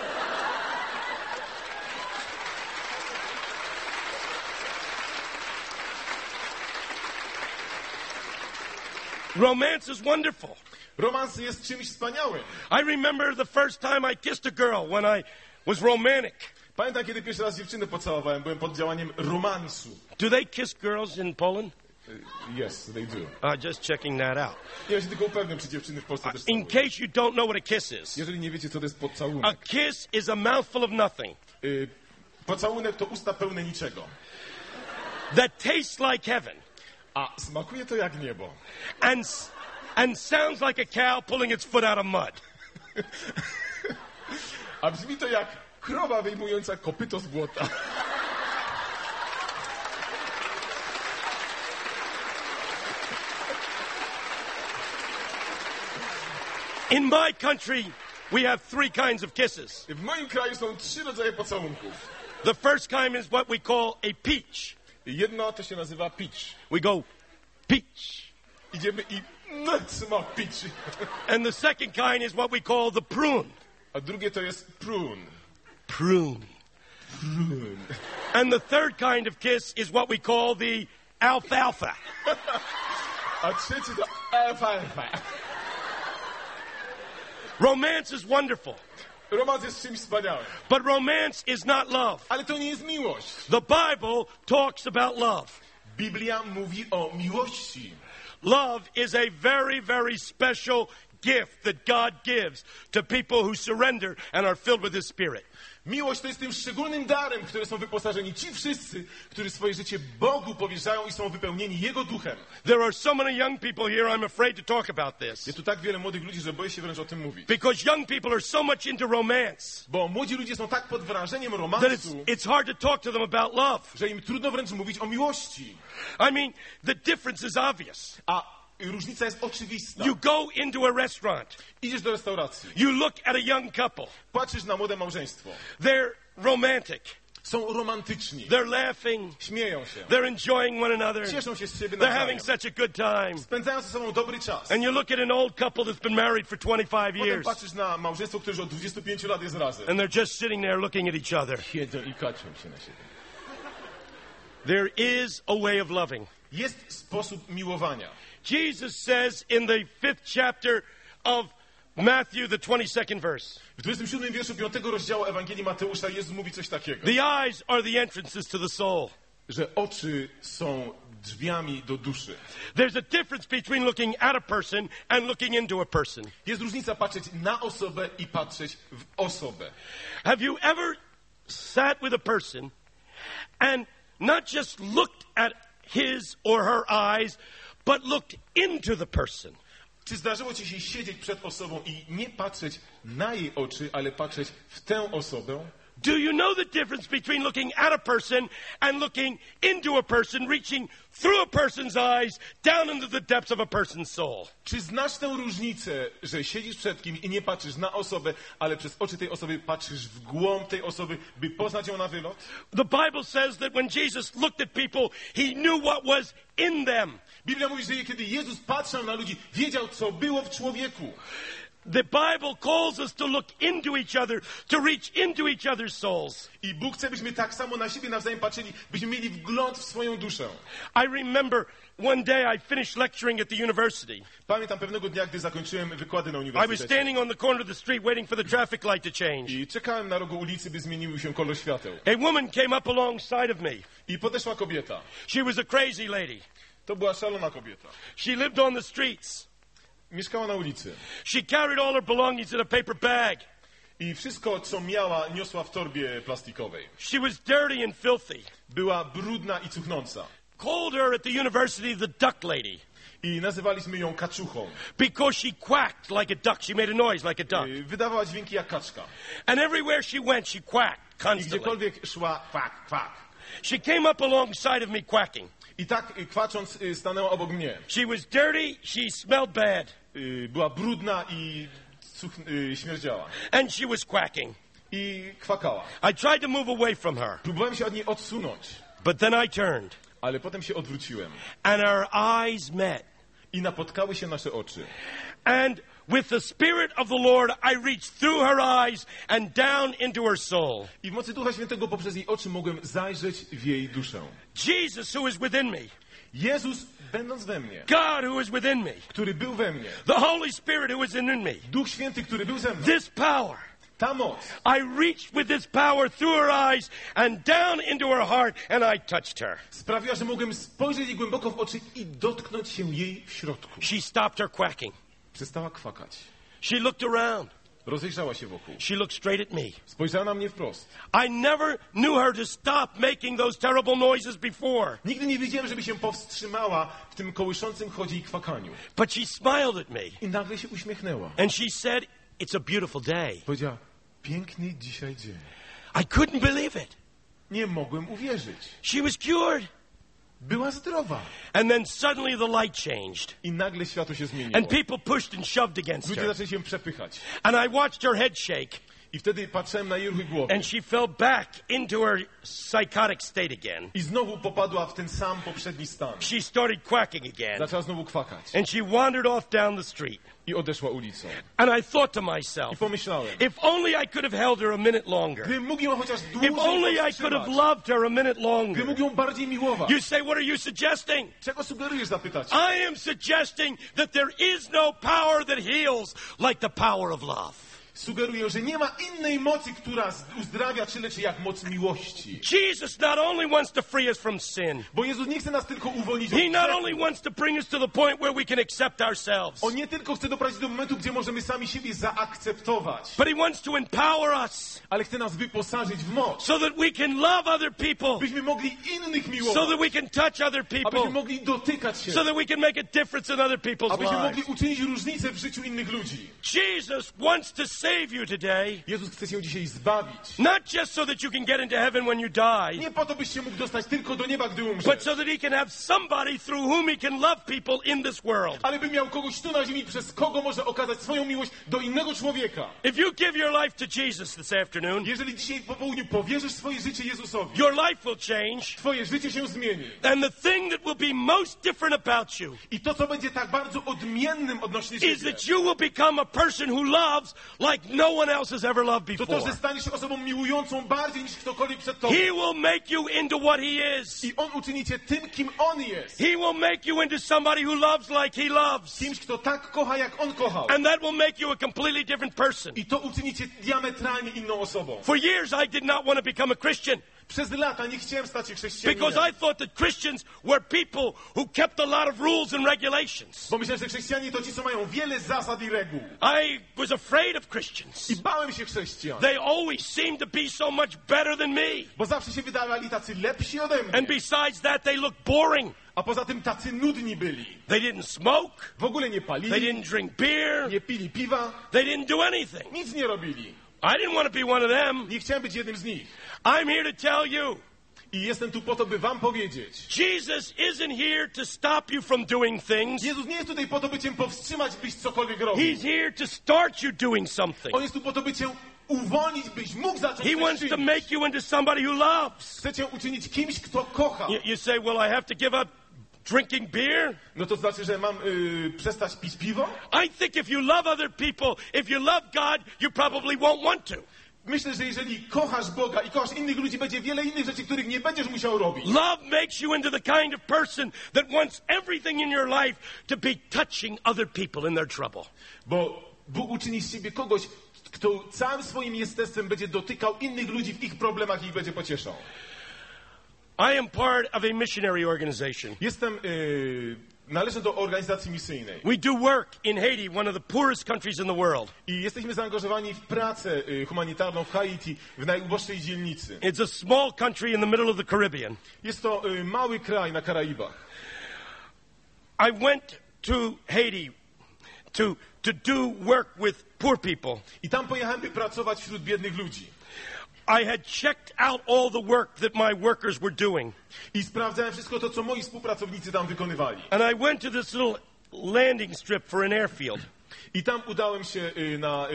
Romance is wonderful. Romans jest czymś wspaniałym. I remember the first time I kissed a girl when I was romantic. Pamiętam, kiedy pierwszy raz dziewczynę pocałowałem, byłem pod działaniem romansu. Do they kiss girls in Poland? Yes, they do. Just checking that out. Ja się tylko upewniam, czy dziewczyny w Polsce też In całują. case you don't know what a kiss is, Jeżeli nie wiecie, co to jest pocałunek. a kiss is a mouthful of nothing Pocałunek to usta pełne niczego. that tastes like heaven A smakuje to jak niebo. and sounds like a cow pulling its foot out of mud. A brzmi to jak krowa wyjmująca kopyto z błota. In my country, we have three kinds of kisses. W moim kraju są 3 rodzaje pocałunków. The first kind is what we call a peach. Jedno to się nazywa pitch. We go, peach. Idziemy i smak pitch. And the second kind is what we call the prune. A drugie to jest prune. Prune. Prune. And the third kind of kiss is what we call the alfalfa. A trzeci to alfalfa. Romance is wonderful, Romans jest czymś wspaniałym. but romance is not love. Ale to nie jest miłość. The Bible talks about love. Biblia mówi o miłości. Love is a very, very special gift that God gives to people who surrender and are filled with His Spirit. Miłość to jest tym szczególnym darem, w który są wyposażeni ci wszyscy, którzy swoje życie Bogu powierzają i są wypełnieni Jego duchem. There are so many young people here, I'm afraid to talk about this. Jest tu tak wiele młodych ludzi, że boję się wręcz o tym mówić. Because young people are so much into romance Bo młodzi ludzie są tak pod wrażeniem that romansu, it's hard to talk to them about love. że im trudno wręcz mówić o miłości. I mean, the difference is obvious. A różnica jest oczywista. You go into a restaurant. Idziesz do restauracji, You look at a young couple. patrzysz na młode małżeństwo. They're romantic. Są romantyczni, They're laughing. śmieją się, They're enjoying one another. cieszą się z siebie They're having nawzajem, such a good time. spędzają ze sobą dobry czas. And you look at an old couple that's been married for 25 Potem years. patrzysz na małżeństwo, które już od 25 lat jest razem. And they're just sitting there looking at each other. Siedzą i kaczą się na siebie. There is a way of loving. Jest sposób miłowania. Jesus says in the 5th chapter of Matthew, the 22nd verse, W 27 wierszu 5 rozdziału Ewangelii Mateusza Jezus mówi coś takiego, the eyes are the entrances to the soul. że oczy są drzwiami do duszy. There's a difference between looking at a person and looking into a person. Jest różnica patrzeć na osobę i patrzeć w osobę. Have you ever sat with a person and not just looked at his or her eyes, but looked into the person? Czy zdarzyło ci się siedzieć przed osobą i nie patrzeć na jej oczy, ale patrzeć w tę osobę? Do you know the difference between looking at a person and looking into a person, reaching through a person's eyes, down into the depths of a person's soul? Czy znasz tę różnicę, że siedzisz przed kimś i nie patrzysz na osobę, ale przez oczy tej osoby patrzysz w głąb tej osoby, by poznać ją na wylot? The Bible says that when Jesus looked at people, he knew what was in them. Biblia mówi, że kiedy Jezus patrzył na ludzi, wiedział, co było w człowieku. The Bible calls us to look into each other, to reach into each other's souls. I Bóg chce, byśmy tak samo na siebie nawzajem patrzyli, byśmy mieli wgląd w swoją duszę. I remember one day I finished lecturing at the university. Pamiętam pewnego dnia, gdy zakończyłem wykłady na I was uniwersytecie. standing on the corner of the street waiting for the traffic light to change. I czekałem na rogu ulicy, by zmienił się kolor świateł. A woman came up alongside of me. I podeszła kobieta. She was a crazy lady. To była szalona kobieta. She lived on the streets. Mieszkała na ulicy. She carried all her belongings in a paper bag. I wszystko, co miała, niosła w torbie plastikowej. She was dirty and filthy. Była brudna i cuchnąca. Called her at the university the duck lady I nazywaliśmy ją kaczuchą. because she quacked like a duck. She made a noise like a duck. Wydawała dźwięki jak kaczka. And everywhere she went, she quacked I constantly. gdziekolwiek szła, kwak, kwak. She came up alongside of me quacking. I tak kwacząc stanęła obok mnie. She was dirty. She smelled bad. Była brudna i śmierdziała. And she was quacking. I kwakała. I tried to move away from her, Próbowałem się od niej odsunąć, but then I turned, ale potem się odwróciłem. and our eyes met. I napotkały się nasze oczy. And with the Spirit of the Lord, I reached through her eyes and down into her soul. I w mocy Ducha Świętego poprzez jej oczy mogłem zajrzeć w jej duszę. Jesus, who is within me, Jezus, będąc we mnie, God, who is within me, który był we mnie, the Holy Spirit, who is in me, Duch Święty, który był ze mną, this power. ta moc. I reached with this power through her eyes and down into her heart, and I touched her. Sprawiła, że mogłem spojrzeć jej głęboko w oczy i dotknąć się jej w środku. She stopped her quacking. Przestała kwakać. She looked around. Rozejrzała się wokół. She looked straight at me. Spojrzała na mnie wprost. I never knew her to stop making those terrible noises before. Nigdy nie wiedziałem, żeby się powstrzymała w tym kołyszącym chodzie i kwakaniu. But she smiled at me. I nagle się uśmiechnęła. And she said, "It's a beautiful day." Powiedziała, piękny dzisiaj dzień. I couldn't believe it. Nie mogłem uwierzyć. She was cured. Była zdrowa. And then suddenly the light changed. I nagle światło się zmieniło. And people pushed and shoved against Ludzie her. zaczęli się przepychać. And I watched her head shake. I wtedy patrzyłem na jej ruchy głowy. And she fell back into her psychotic state again. I znowu popadła w ten sam poprzedni stan. She started quacking again. Zaczęła znowu kwakać. And she wandered off down the street. I odeszła ulicą. And I thought to I myself, pomyślałem, if only I could have held her a minute longer. gdybym mógł ją chociaż dłużej If only I could have powstrzymać. loved her a minute Gdybym longer. mógł ją bardziej miłować. You say, what are you suggesting? Czego sugerujesz, zapytać? I am suggesting that there is no power that heals like the power of love. Sugeruję, że nie ma innej mocy, która uzdrawia czy leczy jak moc miłości. Jesus not only wants to free us from sin, Bo Jezus nie chce nas tylko uwolnić od He not grzechu. only wants to bring us to the point where we can accept ourselves, On nie tylko chce doprowadzić do momentu, gdzie możemy sami siebie zaakceptować, but He wants to empower us ale chce nas wyposażyć w moc, so that we can love other people, byśmy mogli innych so miłować, that we can touch other abyśmy people, mogli dotykać się, so that we can make a difference in other people's abyśmy mogli lives. uczynić różnicę w życiu innych ludzi. Jesus wants to save you today, Jezus chce się dzisiaj zbawić. not just so that you can get into heaven when you die, Nie po to, byś się mógł dostać tylko do nieba, gdy but umrzesz, so that He can have somebody through whom He can love people in this world. ale by miał kogoś tu na ziemi, przez kogo może okazać swoją miłość do innego człowieka. If you give your life to Jesus this afternoon, Jeżeli dzisiaj po południu powierzysz swoje życie Jezusowi, your life will change, twoje życie się zmieni. and the thing that will be most different about you I to, co będzie tak bardzo odmiennym odnośnie is siebie, that you will become a person who loves like no one else has ever loved to, before. że staniesz się osobą miłującą bardziej niż ktokolwiek przed tobą. He will make you into what He is. I On uczyni cię tym, kim On jest. He will make you into somebody who loves like He loves. Kimś, kto tak kocha, jak On kochał. And that will make you a completely different person. I to uczyni cię diametralnie inną osobą. For years, I did not want to become a Christian Przez lata nie chciałem stać się because chrześcijaninem, I thought that Christians were people who kept a lot of rules and regulations. bo myślałem, że chrześcijanie to ci, co mają wiele zasad i reguł. I was afraid of Christians. I bałem się chrześcijan, They always seemed to be so much better than me. bo zawsze się wydawali tacy lepsi ode mnie. And besides that, they looked boring. A poza tym tacy nudni byli. They didn't smoke. W ogóle nie They palili, didn't drink beer. nie pili piwa, They didn't do anything. nic nie robili. I didn't want to be one of them. Nie chciałem być jednym z nich. I'm here to tell you, I jestem tu po to, by wam powiedzieć. Jesus isn't here to stop you from doing things. Jezus nie jest tutaj po to, by cię powstrzymać, byś cokolwiek robił. He's here to start you doing something. On jest tu po to, by cię uwolnić, byś mógł zacząć He coś wants to czynić. make you into somebody who loves. Chce cię uczynić kimś, kto kocha. You say, well, I have to give up drinking beer? No to znaczy, że mam przestać pić piwo? I think if you love other people, if you love God, you probably won't want to. Myślę, że jeżeli kochasz Boga i kochasz innych ludzi, będzie wiele innych rzeczy, których nie będziesz musiał robić. Love makes you into the kind of person that wants everything in your life to be touching other people in their trouble. Bo Bóg uczyni z ciebie kogoś, kto całym swoim jestestwem będzie dotykał innych ludzi w ich problemach i ich będzie pocieszał. I am part of a missionary organization. Należę do organizacji misyjnej. We do work in Haiti, one of the poorest countries in the world. I jesteśmy zaangażowani w pracę humanitarną w Haiti, w najuboższej dzielnicy. It's a small country in the middle of the Caribbean. Jest to mały kraj na Karaibach. I went to Haiti to do work with poor people. I tam pojechałem, by pracować wśród biednych ludzi. I had checked out all the work that my workers were doing. I sprawdzałem wszystko to, co moi współpracownicy tam wykonywali. And I went to this little landing strip for an airfield. I tam udałem się na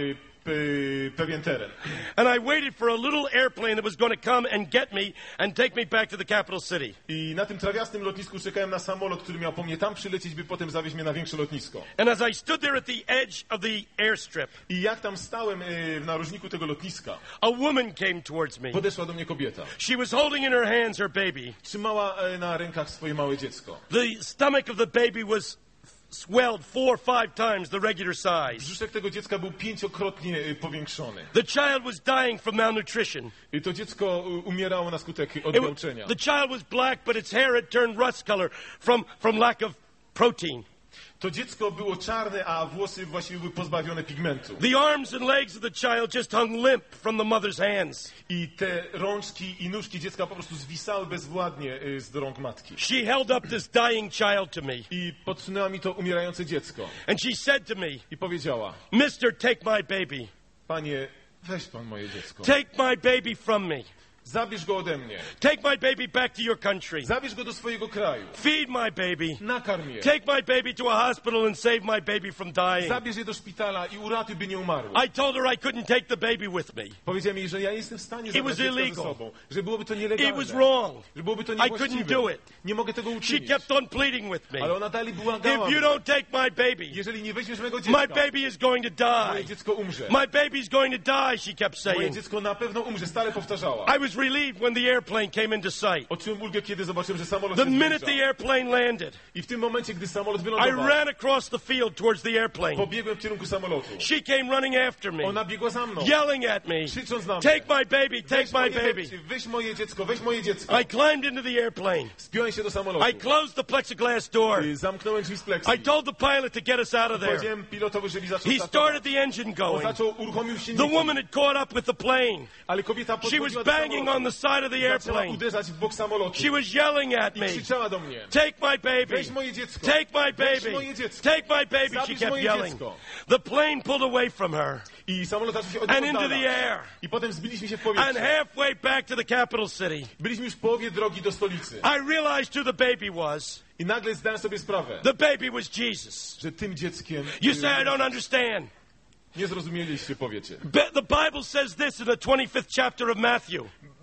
pewien teren. And I waited for a little airplane that was going to come and get me and take me back to the capital city. I na tym trawiastym lotnisku czekałem na samolot, który miał po mnie tam przylecieć, by potem zawieźć mnie na większe lotnisko. And as I stood there at the edge of the airstrip, I jak tam stałem w narożniku tego lotniska, a woman came towards me. podeszła do mnie kobieta. She was holding in her hands her baby. Trzymała na rękach swoje małe dziecko. The stomach of the baby was swelled 4 or 5 times the regular size. Brzuszek tego dziecka był 5-krotnie powiększony. The child was dying from malnutrition. I to dziecko umierało na skutek odgałczenia. The child was black, but its hair had turned rust color from lack of protein. To dziecko było czarne, a włosy właściwie były pozbawione pigmentu. The arms and legs of the child just hung limp from the mother's hands. I te rączki i nóżki dziecka po prostu zwisały bezwładnie z rąk matki. She held up this dying child to me. I podsunęła mi to umierające dziecko. And she said to me, I powiedziała: Mister, take my baby. Panie, weź pan moje dziecko. Take my baby from me. Zabierz go ode mnie. Take my baby back to your country. Zabierz go do swojego kraju. Feed my baby. Nakarm je. Take my baby to a hospital and save my baby from dying. Zabierz je do szpitala i uratuj, by nie umarły. I told her I couldn't take the baby with me. Powiedziałem jej, że ja jestem w stanie zabrać dziecko ze sobą, że byłoby to nielegalne. It was wrong. Że byłoby to I couldn't niewłaściwe. do it. Nie mogę tego She uczynić. kept on pleading with me. Ale ona dalej błagała If you mnie. don't take my baby, Jeżeli nie weźmiesz mego dziecka, my baby is going to moje die. dziecko umrze. My baby's going to die, she kept Moje saying. dziecko na pewno umrze, stale powtarzała. I was relieved when the airplane came into sight. Odczułem ulgę, kiedy zobaczyłem, że samolot The się minute zbliża. the airplane landed, I w tym momencie, gdy samolot I wylądował, ran across the field towards the airplane. pobiegłem w kierunku samolotu. She came running after me, Ona biegła za mną, yelling at me, krzycząc na mnie: take my baby, take weź my moje baby. dzieci, weź moje dziecko, weź moje dziecko. I climbed into the airplane. Spiąłem się do samolotu. I closed the plexiglass door. Zamknąłem drzwi z pleksji. I told the pilot to get us out of there. Powiedziałem pilotowi, żeby zaczął He startować. started the engine On going. zaczął, uruchomił The silniki. woman had caught up with the plane. Ale kobieta She was podchodziła do banging on the samolotu. side of the Zaczęła airplane. uderzać w bok samolotu. She was yelling at I me, krzyczała do mnie: take my baby, weź moje dziecko. take my Weź baby, moje dziecko. take my baby, she Zabierz kept moje yelling. dziecko. The plane pulled away from her I samolot zaczął się od and niej into oddalać. the air. I potem zbiliśmy się w And powietrze. halfway back to the capital city, Byliśmy już w połowie drogi do stolicy. I realized who the baby was. I nagle zdałem sobie sprawę, The baby was Jesus. że tym dzieckiem You say I don't understand. nie zrozumieliście, powiecie. The Bible says this in the 25th chapter of Matthew.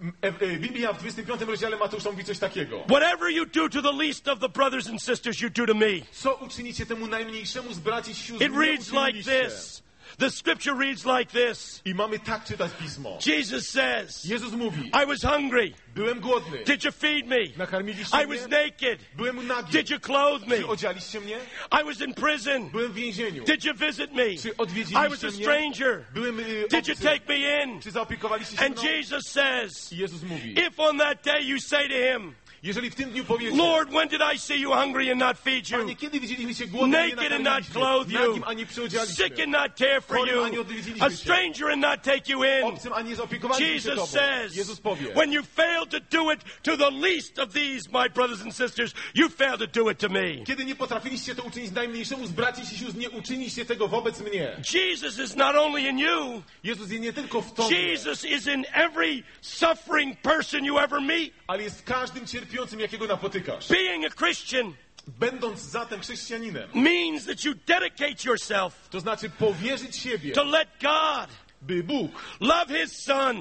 Biblia w 25 rozdziale Mateusza mówi coś takiego: Whatever you do to the least of the brothers and sisters, you do to me. co uczynicie temu najmniejszemu z braci i sióstr, It nie reads like uczyniliście. this. The scripture reads like this. I mamy tak czytać Pismo. Jesus says, Jezus mówi: I was hungry. byłem głodny. Did you feed me? Nakarmiliście I was mnie? naked. Byłem nagi. Did you clothe me? Czy odzialiście mnie? I was in prison. Byłem w więzieniu. Did you visit me? Czy I odwiedziliście was a mnie? stranger. Byłem Did you obcy. take me in? Czy zaopiekowaliście się And mną? Jesus says, I Jezus mówi: if on that day you say to him, jeżeli w tym dniu powiecie: Lord, when did I see you hungry and not feed you? Panie, kiedy widzieliśmy cię głodnym, a nie Naked and not nakarmiliśmy, clothe nagim, you, a nie przyodzialiśmy, sick and not care for chorym, a nie you, odwiedziliśmy a cię, stranger and not take you in. obcym, a nie zaopiekowaliśmy się Jesus tobą. says, Jezus powie: when you fail to do it to the least of these, my brothers and sisters, you fail to do it to me. kiedy nie potrafiliście to uczynić najmniejszemu z braci i sióstr, nie uczyniście tego wobec mnie. Jesus is not only in you, Jezus jest nie tylko w tobie, Jesus is in every suffering person you ever meet. ale jest w każdym cierpiącym, jakiego napotykasz. Being a Christian Będąc zatem chrześcijaninem, means that you dedicate yourself to znaczy powierzyć siebie, to let God by Bóg love His Son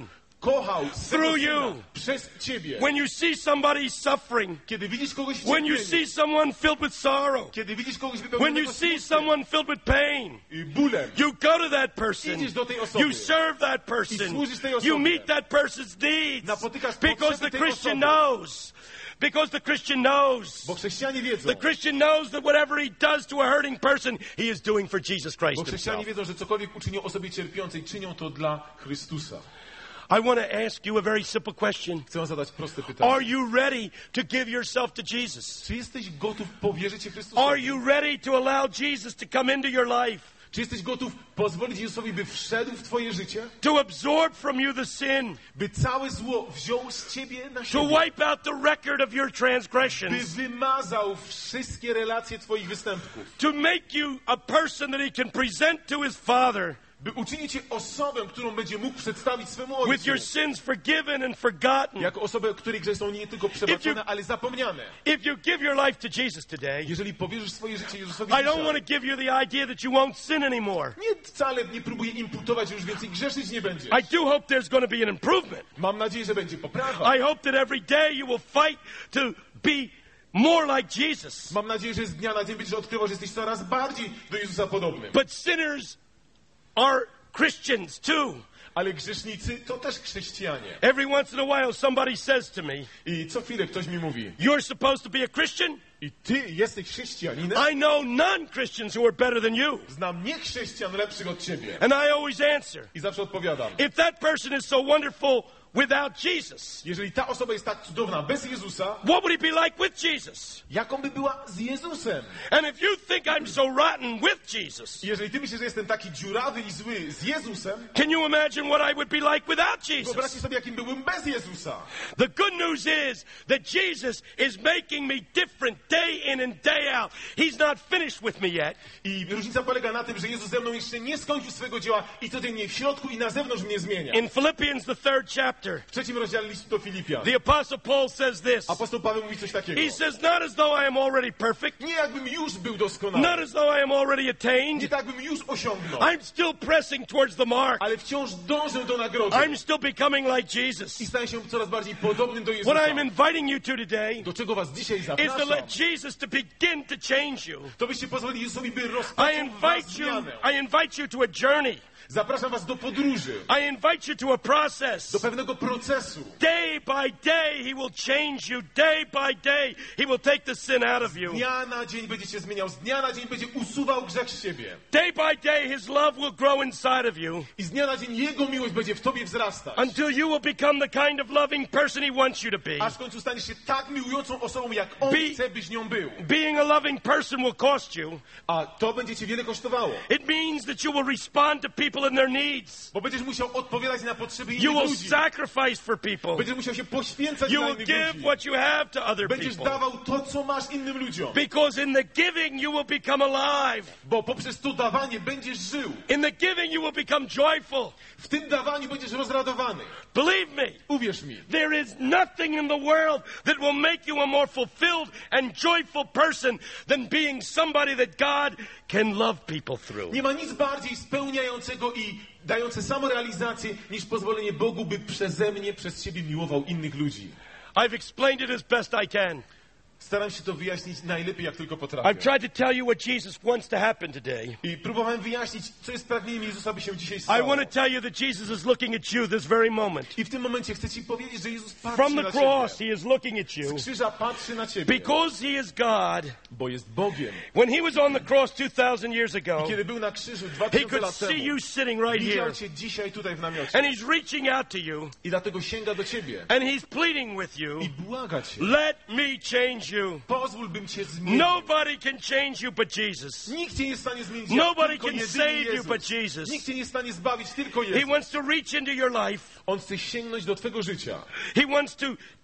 kochał Through swego syna you. przez ciebie. When you see somebody suffering, Kiedy widzisz kogoś w when you cierpieniu, see someone filled with sorrow, kiedy widzisz kogoś when you wypełnionego see smutkiem someone filled with pain, i bólem, you go to that person, idziesz do tej osoby you serve that i person, służysz tej you osobie. meet that person's needs, Napotykasz because potrzeby the tej Christian osoby. knows. Because the Christian knows. Bo chrześcijanie wiedzą, The Christian knows that whatever he does to a hurting person, he is doing for Jesus Christ bo chrześcijanie himself. wiedzą, że cokolwiek uczynią osobie cierpiącej, czynią to dla Chrystusa. I want to ask you a very simple question. Chcę wam zadać proste pytanie. Are you ready to give yourself to Jesus? Czy jesteś gotów powierzyć się Chrystusowi? Are you ready to allow Jesus to come into your life? Czy jesteś gotów pozwolić Jezusowi, by wszedł w twoje życie? To absorb from you the sin? By całe zło wziął z ciebie na To siebie? wipe out the record of your By transgressions? wymazał wszystkie relacje twoich występków? To make you a person that he can present to his Father By uczynić cię osobę, którą będzie mógł przedstawić swemu with your Ojcu? sins forgiven and forgotten? Jako osobę, której grzechy są nie tylko przebaczone, ale zapomniane. If you give your life to Jesus today, Jeżeli powierzysz swoje życie Jezusowi I don't dzisiaj, want to give you the idea that you won't sin anymore. wcale nie próbuję imputować, że już więcej grzeszyć nie będziesz. I do hope there's going to be an improvement. Mam nadzieję, że będzie poprawa. I hope that every day you will fight to be more like Jesus. Mam nadzieję, że z dnia na dzień będziesz odkrywał, że jesteś coraz bardziej do Jezusa podobny. But sinners are Christians too. Ale grzesznicy to też chrześcijanie. Every once in a while somebody says to me, I co chwilę ktoś mi mówi: you're supposed to be a Christian? i ty jesteś chrześcijaninem? I know non-Christians who are better than you. Znam niechrześcijan lepszych od ciebie. And I always answer, I zawsze odpowiadam: if that person is so wonderful without Jesus, jeżeli ta osoba jest tak cudowna bez Jezusa, what would he be like with Jesus? jaką by była z Jezusem? And if you think I'm so rotten with Jesus, I jeżeli ty myślisz, że jestem taki dziurawy i zły z Jezusem, can you imagine what I would be like without Jesus? wyobraźcie sobie, jakim byłbym bez Jezusa. The good news is that Jesus is making me different day in and day out. He's not finished with me yet. I różnica polega na tym, że Jezus ze mną jeszcze nie skończył swego dzieła i codziennie w środku i na zewnątrz mnie zmienia. In Philippians, the 3rd chapter, W 3 rozdziale listu do Filipian the Apostle Paul says this. apostoł Paweł mówi coś takiego: He says, not as though I am already perfect, nie jakbym już był not doskonały, as though I am already nie attained. tak bym już osiągnął, I'm still pressing towards the mark. ale wciąż dążę do nagrody I'm still becoming like Jesus. i staję się coraz bardziej podobnym do What Jezusa. I'm inviting you to today Do czego was dzisiaj is to zapraszam, let Jesus to begin to change you. to byście pozwolili Jezusowi, by I rozpoczął w was zmianę. invite you to a journey. Zapraszam was do podróży, I invite you to a process. do pewnego procesu. Day by day, He will change you. Day by day, He will take the sin out of you. Z dnia na dzień będzie się zmieniał, z dnia na dzień będzie usuwał grzech z siebie. Day by day, His love will grow inside of you I z dnia na dzień Jego miłość będzie w tobie wzrastać. until you will become the kind of loving person He wants you to be. Aż w końcu staniesz się tak miłującą osobą, jak On Be- chce, byś nią był. Being a loving person will cost you. A to będzie cię wiele kosztowało. It means that you will respond to people and their needs. Bo będziesz musiał odpowiadać na potrzeby You innych will ludzi. sacrifice for people. Będziesz musiał się poświęcać You dla will innych give ludzi. what you have to other Będziesz people. dawał to, co masz innym ludziom. Because in the giving, you will become alive. Bo poprzez to dawanie będziesz żył. In the giving, you will become joyful. W tym dawaniu będziesz rozradowany. Believe me. Uwierz mi. There is nothing in the world that will make you a more fulfilled and joyful person than being somebody that God can love people through. Nie ma nic bardziej spełniającego i dające samorealizację niż pozwolenie Bogu, by przeze mnie, przez siebie miłował innych ludzi. I've explained it as best I can. Staram się to wyjaśnić najlepiej, jak tylko I've potrafię. tried to tell you what Jesus wants to happen today. I próbowałem wyjaśnić, co jest pragnieniem Jezusa, by się dzisiaj I stało. want to tell you that Jesus is looking at you this very moment. I w tym momencie chcę ci powiedzieć, że Jezus patrzy From na the cross, ciebie. He is looking at you. Z krzyża patrzy na ciebie. Because He is God. Bo jest Bogiem. When He was on the cross 2,000 years ago, Kiedy był na krzyżu He 2000 could lat see temu, you sitting right here. widział cię dzisiaj tutaj w namiocie. And He's reaching out to you. I dlatego sięga do ciebie. And He's pleading with you. I błaga cię. Let me change you. Pozwól, bym cię zmienił. Nobody can change you but Jesus. Nikt cię nie jest w stanie zmienić, Nobody tylko can jedyny save you Jezus. but Jesus. Nikt cię nie jest w stanie zbawić, tylko He Jezus. wants to reach into your life. On chce sięgnąć do twego życia. He wants to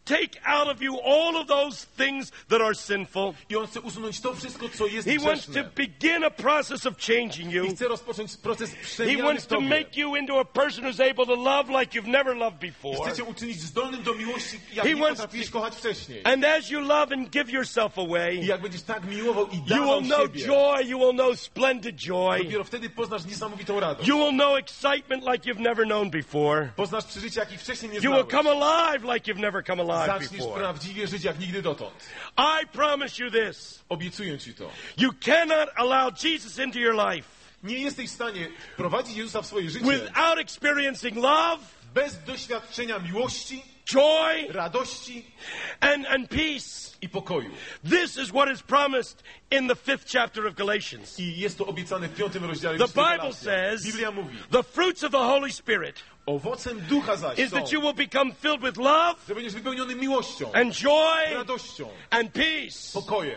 take out of you all of those things that are sinful. I on chce usunąć to wszystko, co jest He wants to grzeszne. begin a process of changing I you. chce rozpocząć proces He przemiany wants w to tobie. make you into a person who's able to love like you've never loved before. Chce cię uczynić zdolnym do miłości, jak He nie wants potrafiłeś kochać wcześniej. And as you love and give yourself I away, jak będziesz tak miłował i you dawał will know siebie, joy, you will know splendid joy. dopiero wtedy poznasz niesamowitą radość. You will know excitement like you've never known before. Poznasz przeżycia, jakich wcześniej nie You will znałeś. come alive like you've never come alive Zaczniesz before. prawdziwie żyć jak nigdy dotąd. I promise you this. Obiecuję ci to. You cannot allow Jesus into your life Nie jesteś w stanie prowadzić Jezusa w swoje życie without experiencing love, bez doświadczenia miłości, joy, radości and peace. i pokoju. This is what is promised in the 5th chapter of Galatians. I jest to obiecane w 5 rozdziale The listu Bible Galacjan. says Biblia mówi, the fruits of the Holy Spirit owocem ducha zaś is są, that you will become filled with love że będziesz wypełniony miłością, and joy radością, and peace. pokojem.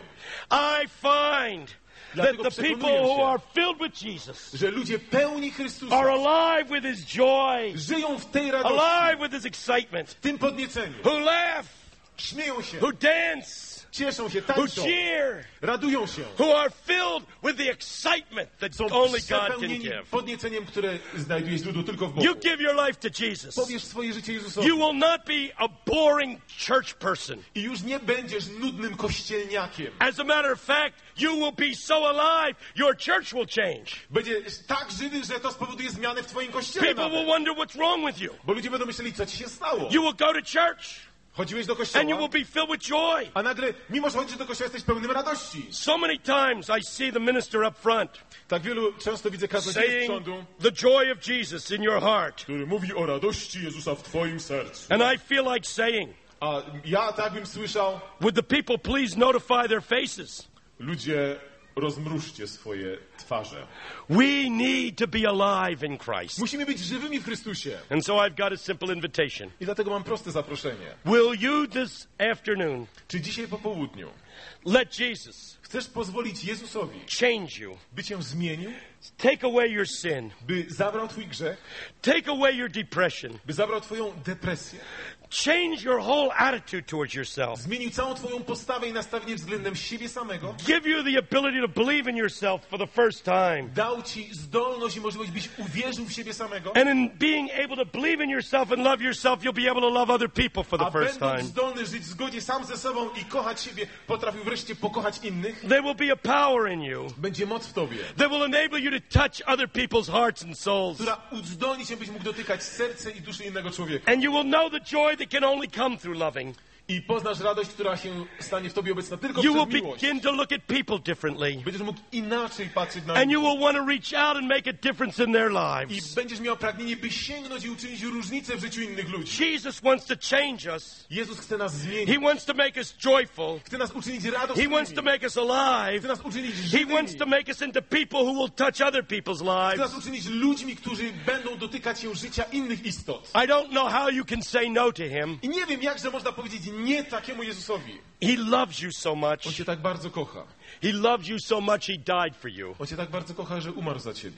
I find that Dlatego the people przekonuję who się, are filled with Jesus że ludzie pełni Chrystusa are alive with His joy, żyją w tej radości, alive with His excitement, w tym podnieceniu, who laugh, śmieją się, who dance, cieszą się, who tańczą, cheer, radują się. who are filled with the excitement that Są only God can przepełnieni give. podnieceniem, które znajduje źródło tylko w Bogu. You give your life to Jesus. Powiesz swoje życie Jezusowi You will not be a boring church person. i już nie będziesz nudnym kościelniakiem. As a matter of fact, you will be so alive, your church will change. Będziesz tak żywy, że to spowoduje zmianę w twoim kościele People will nawet. wonder what's wrong with you. Bo ludzie będą myśleli, co ci się stało. You will go to church Chodziłeś do and you kościoła, will be filled with joy. a nagle, mimo że chodzisz do kościoła, jesteś pełnym radości. So many times I see the minister up front Tak często widzę kaznodzieję z saying przodu, the joy of Jesus in your heart. który mówi o radości Jezusa w twoim sercu. And I feel like saying, A ja tak bym słyszał, would the people please notify their faces? ludzie, rozmrużcie swoje twarze. We need to be alive in Christ. Musimy być żywymi w Chrystusie. And so I've got a simple invitation. I dlatego mam proste zaproszenie. Will you this afternoon Czy dzisiaj po południu let Jesus chcesz pozwolić Jezusowi, change you, by cię zmienił, take away your sin, by zabrał twój grzech, take away your depression, by zabrał twoją depresję, change your whole attitude towards yourself, zmienił całą twoją postawę i nastawienie względem siebie samego, give you the ability to believe in yourself for the first time. dał ci zdolność i możliwość, byś uwierzył w siebie samego, And in being able to believe in yourself and love yourself, you'll be able to love other people for a the first będąc time. zdolny żyć w zgodzie sam ze sobą i kochać siebie, potrafił wreszcie pokochać innych, There will be a power in you będzie moc w tobie, that will enable you to touch other people's hearts and souls. która uzdolni cię, byś mógł dotykać serce i duszy innego człowieka. And you will know the joy that can only come through loving. I poznasz radość, która się stanie w tobie obecna tylko You przez will miłość. begin to look at people differently. Będziesz mógł inaczej patrzeć na And nich. you will want to reach out and make a difference in their I lives. będziesz miał pragnienie, by sięgnąć i uczynić różnicę w życiu innych ludzi. Jesus wants to change us. Jezus chce nas zmienić. He wants to make us joyful. Chce nas uczynić He radosnymi. wants to make us alive. Chce nas uczynić He żywymi. wants to make us into people who will touch other people's Chce nas lives. uczynić ludźmi, którzy będą dotykać się życia innych istot. I don't know how you can say no to him. I nie wiem, jakże można powiedzieć nie takiemu Jezusowi. He loves you so On much. cię tak bardzo kocha. He loves you so much, he died for you. On cię tak bardzo kocha, że umarł za ciebie.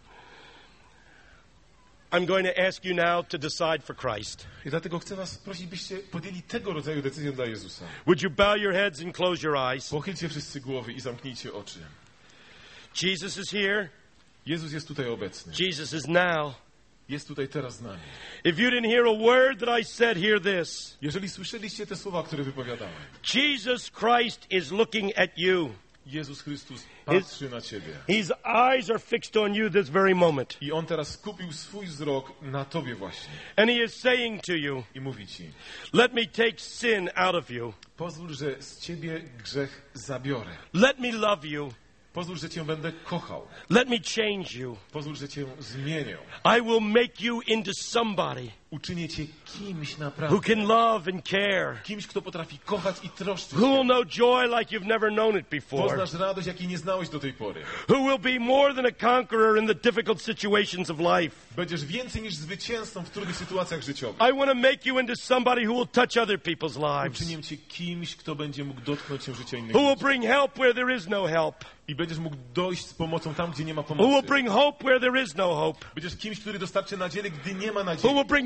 I'm going to ask you now to decide for Christ. I dlatego chcę was prosić, byście podjęli tego rodzaju decyzję dla Jezusa. Would you bow your heads and close your eyes? Pochylcie wszyscy głowy i zamknijcie oczy. Jesus is here. Jezus jest tutaj obecny. Jesus is now. Jest tutaj teraz z nami. If you didn't hear a word that I said, hear this. Jeżeli słyszeliście te słowa, które wypowiadałem, Jesus Christ is looking at you. Jezus Chrystus patrzy na ciebie. His eyes are fixed on you this very moment. I On teraz skupił swój wzrok na tobie właśnie. And he is saying to you, I mówi ci, let me take sin out of you. pozwól, że z ciebie grzech zabiorę. Let me love you. Pozwól, że cię będę kochał. Let me change you. Pozwól, że cię zmienię. I will make you into somebody Uczynię cię kimś who naprawdę. can love and care. Kimś, kto potrafi kochać i troszczyć Who will się. know joy like you've never known it before. Poznasz radość, jakiej nie znałeś do tej pory. Who will be more than a conqueror in the difficult situations of life. Będziesz więcej niż zwycięzcą w trudnych sytuacjach życiowych. I want to make you into somebody who will touch other people's lives. Uczynię cię kimś, kto będzie mógł dotknąć się życia innych Who will ludzi. bring help where there is no help. I będziesz mógł dojść z pomocą tam, gdzie nie ma Who will pomocy. bring hope where there is no hope. Będziesz kimś, który dostarczy nadzieję, gdy nie ma Who nadziei. will bring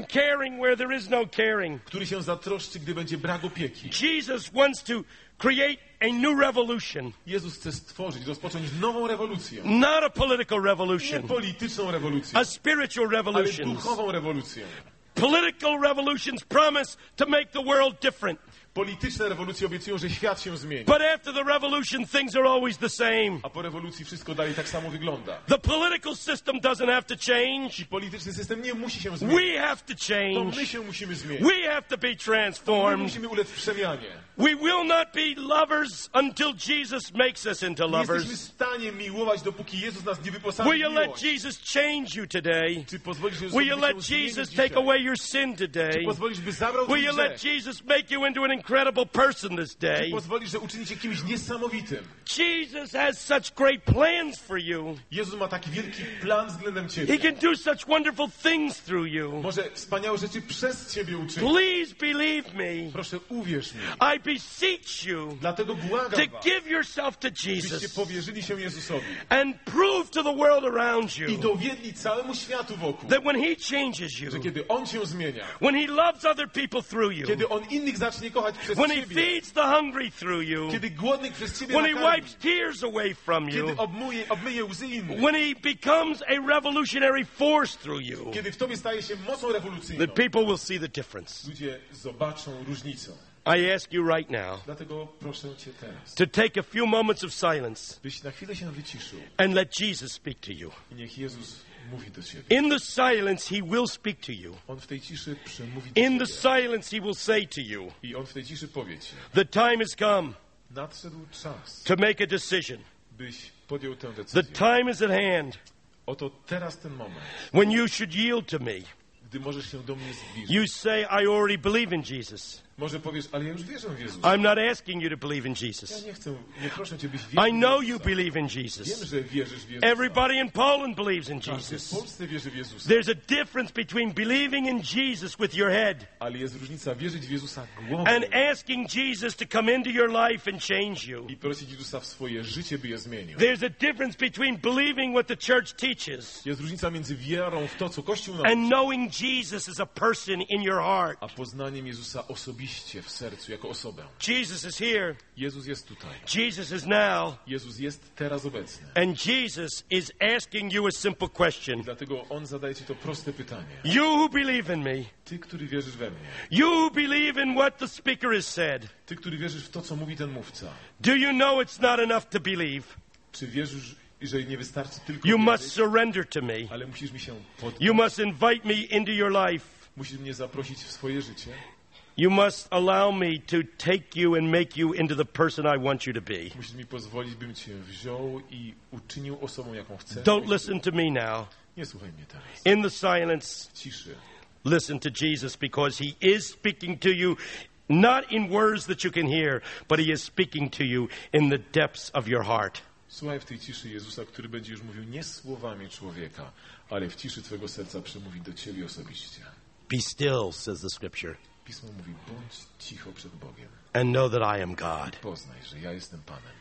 caring where there is no caring. który się zatroszczy, gdy będzie brak opieki. Jesus wants to create a new revolution. Jezus chce rozpocząć nową rewolucję. Not a political Nie revolution. polityczną rewolucję, A spiritual ale revolution. duchową rewolucję. Political revolutions promise to make the world different. Polityczne rewolucje obiecują, że świat się zmieni. But after the revolution, things are always the same. A po rewolucji wszystko dalej tak samo wygląda. The political system doesn't have to change. I polityczny system nie musi się zmienić. We have to To change. my się musimy zmienić. We have to be My transformed. musimy ulec przemianie. We will not be lovers until Jesus makes us into Nie jesteśmy w lovers. stanie miłować, dopóki Jezus nas nie wyposaży Will w you let miłość. Jesus change you today? Czy pozwolisz, że Will you Jezus let się Jesus zmieni take away your sin Czy today? pozwolisz, by zabrał Will twój you grzech? let Jesus make you into an incredible person this Czy day? pozwolisz, że uczyni cię kimś niesamowitym? Jesus has such great plans for you. Jezus ma taki wielki plan względem He ciebie. can do such wonderful things through you. Może wspaniałe rzeczy przez ciebie uczynić. Please believe me. Proszę, uwierz mi. I beseech you Dlatego błagam to was, give yourself to byście Jesus powierzyli się Jezusowi and prove to the world around i you dowiedli całemu światu wokół, that when He changes że you, kiedy On się zmienia, when He loves other people through you, kiedy On innych zacznie kochać przez when He ciebie, feeds the hungry through you, kiedy głodnych przez ciebie when He nakarmi, wipes tears away from you, kiedy obmyje łzy innych, when He becomes a revolutionary force through you, kiedy w tobie staje się mocą rewolucyjną, the people will see the difference. ludzie zobaczą różnicę. I ask you right now Dlatego proszę cię teraz, to take a few moments of silence byś na chwilę się wyciszył and let Jesus speak to you. i niech Jezus mówi do ciebie. In the silence, He will speak to you. On w tej ciszy przemówi do In the ciebie silence, He will say to you, i On w tej ciszy powie ci, the time has come nadszedł czas, to make a decision. byś podjął tę The decyzję. time is at hand Oto teraz ten moment, when you should yield to me. gdy możesz się do mnie zbliżyć. You say, I already believe in Jesus. Może powiesz, ale ja już wierzę w Jezusa. I'm not asking you to believe in Ja Jesus. nie proszę cię, byś wierzył I w know you Jezusa. believe in Wiem, Jesus. że wierzysz w Jezusa. Everybody in Poland believes in Każdy w Jesus. Polsce wierzy w Jezusa. There's a difference between believing in Jesus with your head Ale jest różnica wierzyć w Jezusa głową and asking Jesus to come into your life and change you. i prosić Jezusa w swoje życie, by je zmienił. There's a difference between believing what the church teaches Jest różnica między wierą w to, co Kościół and nauczy, knowing Jesus as a person in your heart. a poznaniem Jezusa osobiście w sercu, jako osobę. Jesus is here. Jezus jest tutaj. Jesus is now. Jezus jest teraz obecny. And Jesus is asking you a simple question. Dlatego On zadaje ci to proste pytanie. You who believe in me, Ty, który wierzysz we mnie. you who believe in what the speaker has said, Ty, który wierzysz w to, co mówi ten mówca. do you know it's not enough to believe? Czy wierzysz, że nie wystarczy tylko You must wierzyć, surrender to me. ale musisz mi się poddać? You must invite me into your life. Musisz mnie zaprosić w swoje życie. You must allow me to take you and make you into the person I want you to be. Musisz mi pozwolić, bym cię wziął i uczynił osobą, jaką chcę. Don't listen to me now. Nie słuchaj mnie teraz. In the silence, W ciszy. listen to Jesus because He is speaking to you not in words that you can hear, but He is speaking to you in the depths of your heart. Słuchaj w tej ciszy Jezusa, który będzie już mówił nie słowami człowieka, ale w ciszy twojego serca przemówi do ciebie osobiście. Be still, says the scripture, Pismo mówi, bądź cicho przed Bogiem. and know that I am God. Poznaj, że ja jestem Panem.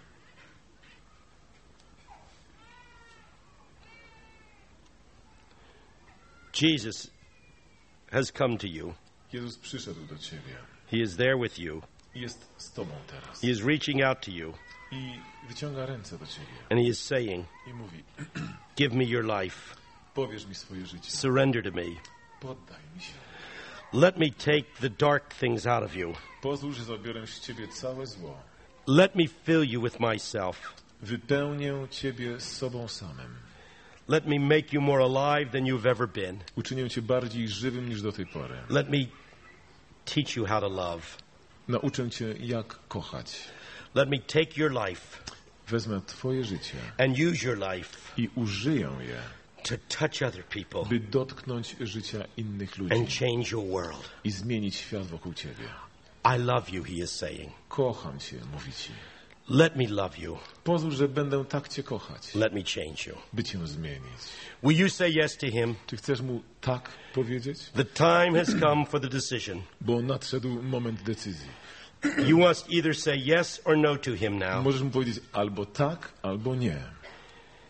Jesus has come to you. Jezus przyszedł do ciebie He is there with you. i jest z tobą teraz. He is reaching out to you, I wyciąga ręce do ciebie and He is saying, i mówi, give me your life. powierz mi swoje życie, Surrender to me. poddaj mi się. Let me take the dark things out of you. Pozwól, że zabiorę z ciebie całe zło. Let me fill you with myself. Wypełnię ciebie sobą samym. Let me make you more alive than you've ever been. Uczynię cię bardziej żywym niż do tej pory. Let me teach you how to love. Nauczę cię, jak kochać. Let me take your life Wezmę twoje życie and use your life i użyję je, to touch other people by dotknąć życia innych and ludzi change your world. i zmienić świat wokół ciebie. I love you, He is saying. Kocham cię, mówi ci. Let me love you. Pozwól, że będę tak cię kochać, Let me change you. by cię zmienić. Will you say yes to Him? Czy chcesz mu tak powiedzieć? The time has come for the decision. Bo nadszedł moment decyzji. You must either say yes or no to Him now. Możesz mu powiedzieć albo tak, albo nie.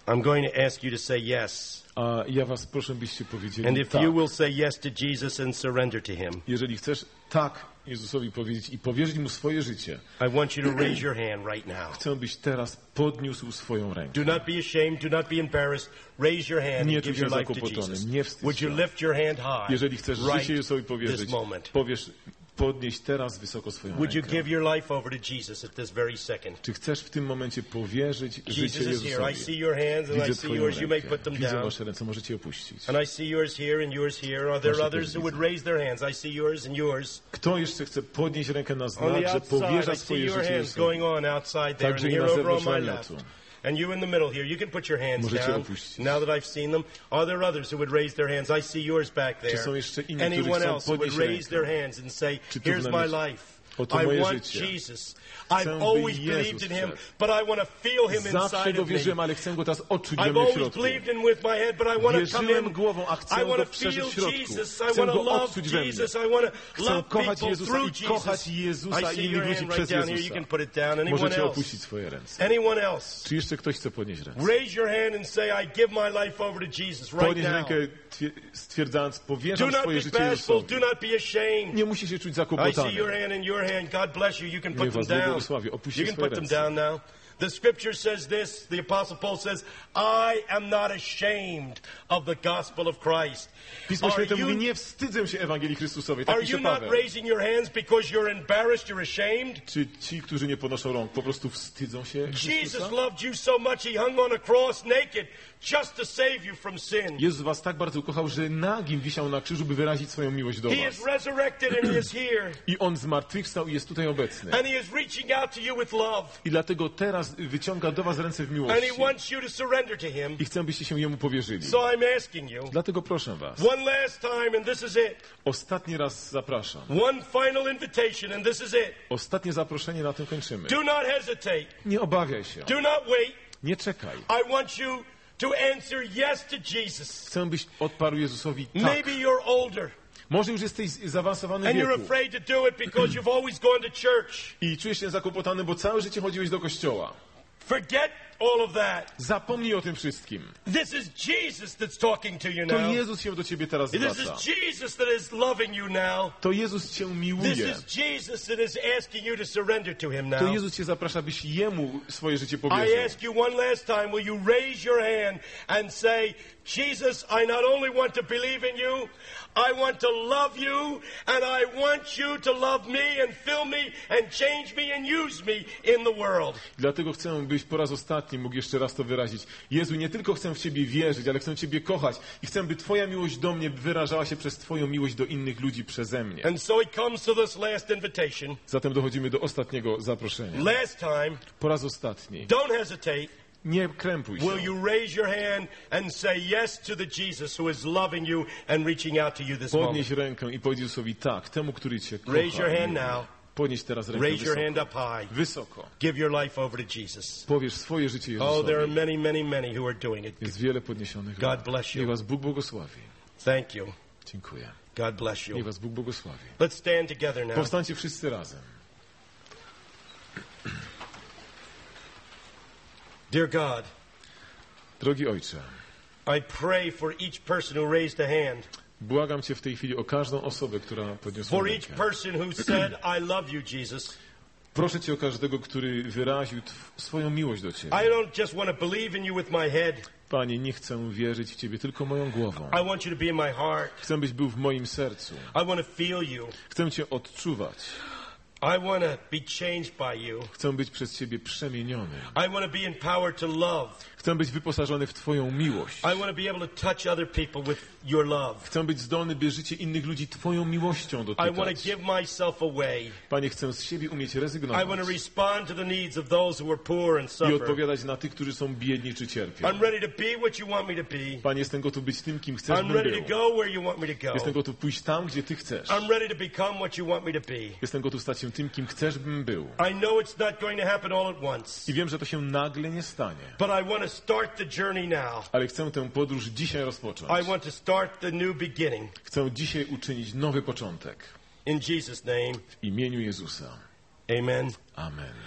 I'm going to ask you to say yes. A ja was proszę, byście powiedzieli And if tak. you will say yes to Jesus and surrender to Him, Jeżeli chcesz tak Jezusowi powiedzieć i powierzyć Mu swoje życie, I want you to raise your hand right now. chcę, byś teraz podniósł swoją rękę. Do not be ashamed, do not be embarrassed. Raise your hand Nie and czuj give się your life to zakłopotany, Jesus. nie wstydź Would you się. lift your hand high Jeżeli chcesz życie right Jezusowi this powierzyć, moment? podnieś teraz wysoko swoją Would you rękę. give your life over to Jesus at this very second? Czy chcesz w tym momencie powierzyć życie Jesus is here. I Jezusowi? see your hands and I Widzę see twoją yours. You may rękę. put them Widzę down. wasze ręce, możecie opuścić. And I see yours here and yours here. Are there Proszę, others who would raise their hands? I see yours and yours. Kto jeszcze chce podnieść rękę na On znak, the że outside, powierza I see swoje your życie hands Jezusowi? going on outside there and Także i here na over on zewnątrz my namiotu. left. And you in the middle here, you can put your hands Możecie down. opuścić. Now that I've seen them, are there others who would raise their hands? I see yours back Czy there. są jeszcze inni, którzy Anyone chcą else who would podnieść raise their rękę? hands and say, Czy tu here's w my namiocie? life. Oto I moje want życie. Jesus. Chcę, I've by always Jezus believed in Him, wszedł. but I want to feel Him Zawsze inside go of me. wierzyłem, ale chcę go teraz odczuć we I've mnie w always środku. believed in with my head, but I want to come Wierzyłem in. głową, a chcę I want go to przeżyć w feel środku. Jesus. I Chcę want to go love odczuć we mnie. Jesus. I want to Chcę love kochać people Jezusa through i kochać Jesus. Jezusa I i see innych your ludzi hand right przez down here. You Jezusa. can put it down. Anyone Możecie else? opuścić swoje ręce. Anyone else? Czy jeszcze ktoś chce podnieść ręce? Raise your hand and say, I give my life over to Jesus right Podnieś now. rękę stwierdzając, Do powierzam not swoje be życie bashful. Jezusowi. Do not be ashamed. Nie musisz się czuć I see zakłopotany. your hand and your hand. God bless you. You can put Niech them was Bóg down. błogosławi. Opuśćcie You can swoje put them ręce. down now. The scripture says this, the Apostle Paul says, I am not ashamed of the gospel of Christ. Pismo Are Święte you- mówi, nie wstydzę się Ewangelii Chrystusowej. Tak Are pisze you not Paweł. raising your hands because you're embarrassed, you're ashamed? Czy ci, którzy nie podnoszą rąk, po prostu wstydzą się Jesus Chrystusa? loved you so much, He hung on a cross naked just to save you from sin. Jezus was tak bardzo ukochał, że nagim wisiał na krzyżu, by wyrazić swoją miłość do He was. is resurrected and He is here. I On zmartwychwstał i jest tutaj obecny. And He is reaching out to you with love. I dlatego teraz wyciąga do was ręce w And He miłości. wants you to surrender to Him. I chcę, byście się Jemu powierzyli. So I'm asking you, Dlatego proszę was, one last time, and this is it. ostatni raz zapraszam. One final invitation, and this is it. Ostatnie zaproszenie, na tym kończymy. Do not hesitate. Nie obawiaj się. Do not wait. Nie czekaj. I want you to answer yes to Jesus. Chcę, byś odparł Jezusowi tak. Maybe you're older Może już jesteś zaawansowany w and you're wieku afraid to do it because you've always gone to church. i czujesz się zakłopotany, bo całe życie chodziłeś do kościoła. Forget all of that. Zapomnij o tym wszystkim. This is Jesus that's talking to you To now. Jezus się do ciebie teraz This zwraca. is Jesus that is loving you now. To Jezus cię This miłuje. is Jesus that is asking you to surrender to Him To now. Jezus cię zaprasza, byś Jemu swoje życie I powierzył. ask you one last time, will you raise your hand and say, Jesus, I not only want to believe in you, I want to love you, and I want you to love me and fill me and change me and use me in the world. Dlatego chcę, byś po raz ostatni mógł jeszcze raz to wyrazić. Jezu, nie tylko chcę w Ciebie wierzyć, ale chcę Ciebie kochać i chcę, by Twoja miłość do mnie wyrażała się przez Twoją miłość do innych ludzi przeze mnie. And so He comes to this last invitation. Zatem dochodzimy do ostatniego zaproszenia. Last time, Po raz ostatni. don't hesitate. Nie krępuj Will się. you raise your hand and say yes to the Jesus who is loving you and reaching out to you this moment? Podnieś rękę i powiedz Jezusowi tak, temu, który Cię kocha. Raise your hand now. Podnieś teraz rękę Raise your hand wysoko. up high. Wysoko. Give your life over to Jesus. Powiesz swoje życie Oh, there are Jezusowi. many who are doing it. Jest wiele podniesionych God rąk. bless you. Niech Was Bóg błogosławi. Thank you. Dziękuję. God bless Niech you. Was Bóg błogosławi. Let's stand together now. Powstańcie wszyscy razem. Dear God, Drogi Ojcze, I pray for each person who raised a hand, błagam Cię w tej chwili o każdą osobę, która podniosła for each rękę. person who said, I love you, Jesus. Proszę Cię o każdego, który wyraził swoją miłość do Ciebie. I don't just want to believe in you with my head. Panie, nie chcę wierzyć w Ciebie tylko moją głową. I want you to be in my heart. Chcę, byś był w moim sercu. I want to feel you. Chcę Cię odczuwać. I want to be changed by you. Chcę być przez Ciebie przemieniony. I want to be empowered to love. Chcę być wyposażony w Twoją miłość. I want to be able to touch other people with your love. Chcę być zdolny, by życie innych ludzi Twoją miłością I want to dotykać. give myself away. Panie, chcę z siebie umieć I want rezygnować to respond to the needs of those who are poor and i suffer. odpowiadać na tych, którzy są biedni czy cierpią. I'm ready to be what you want me to be. Panie, jestem gotów być tym, kim chcesz, I'm bym ready to był. go where you want me to Jestem go. gotów pójść tam, gdzie Ty chcesz. I'm ready to become what you want me to be. Jestem gotów stać się tym, kim chcesz, bym był. I know it's not going to happen all at once, I wiem, że to się nagle nie stanie. but I want to start the journey now. Ale chcę tę podróż dzisiaj rozpocząć. I want to start the new beginning. Chcę dzisiaj uczynić nowy początek. In Jesus' name, W imieniu Jezusa. amen. Amen.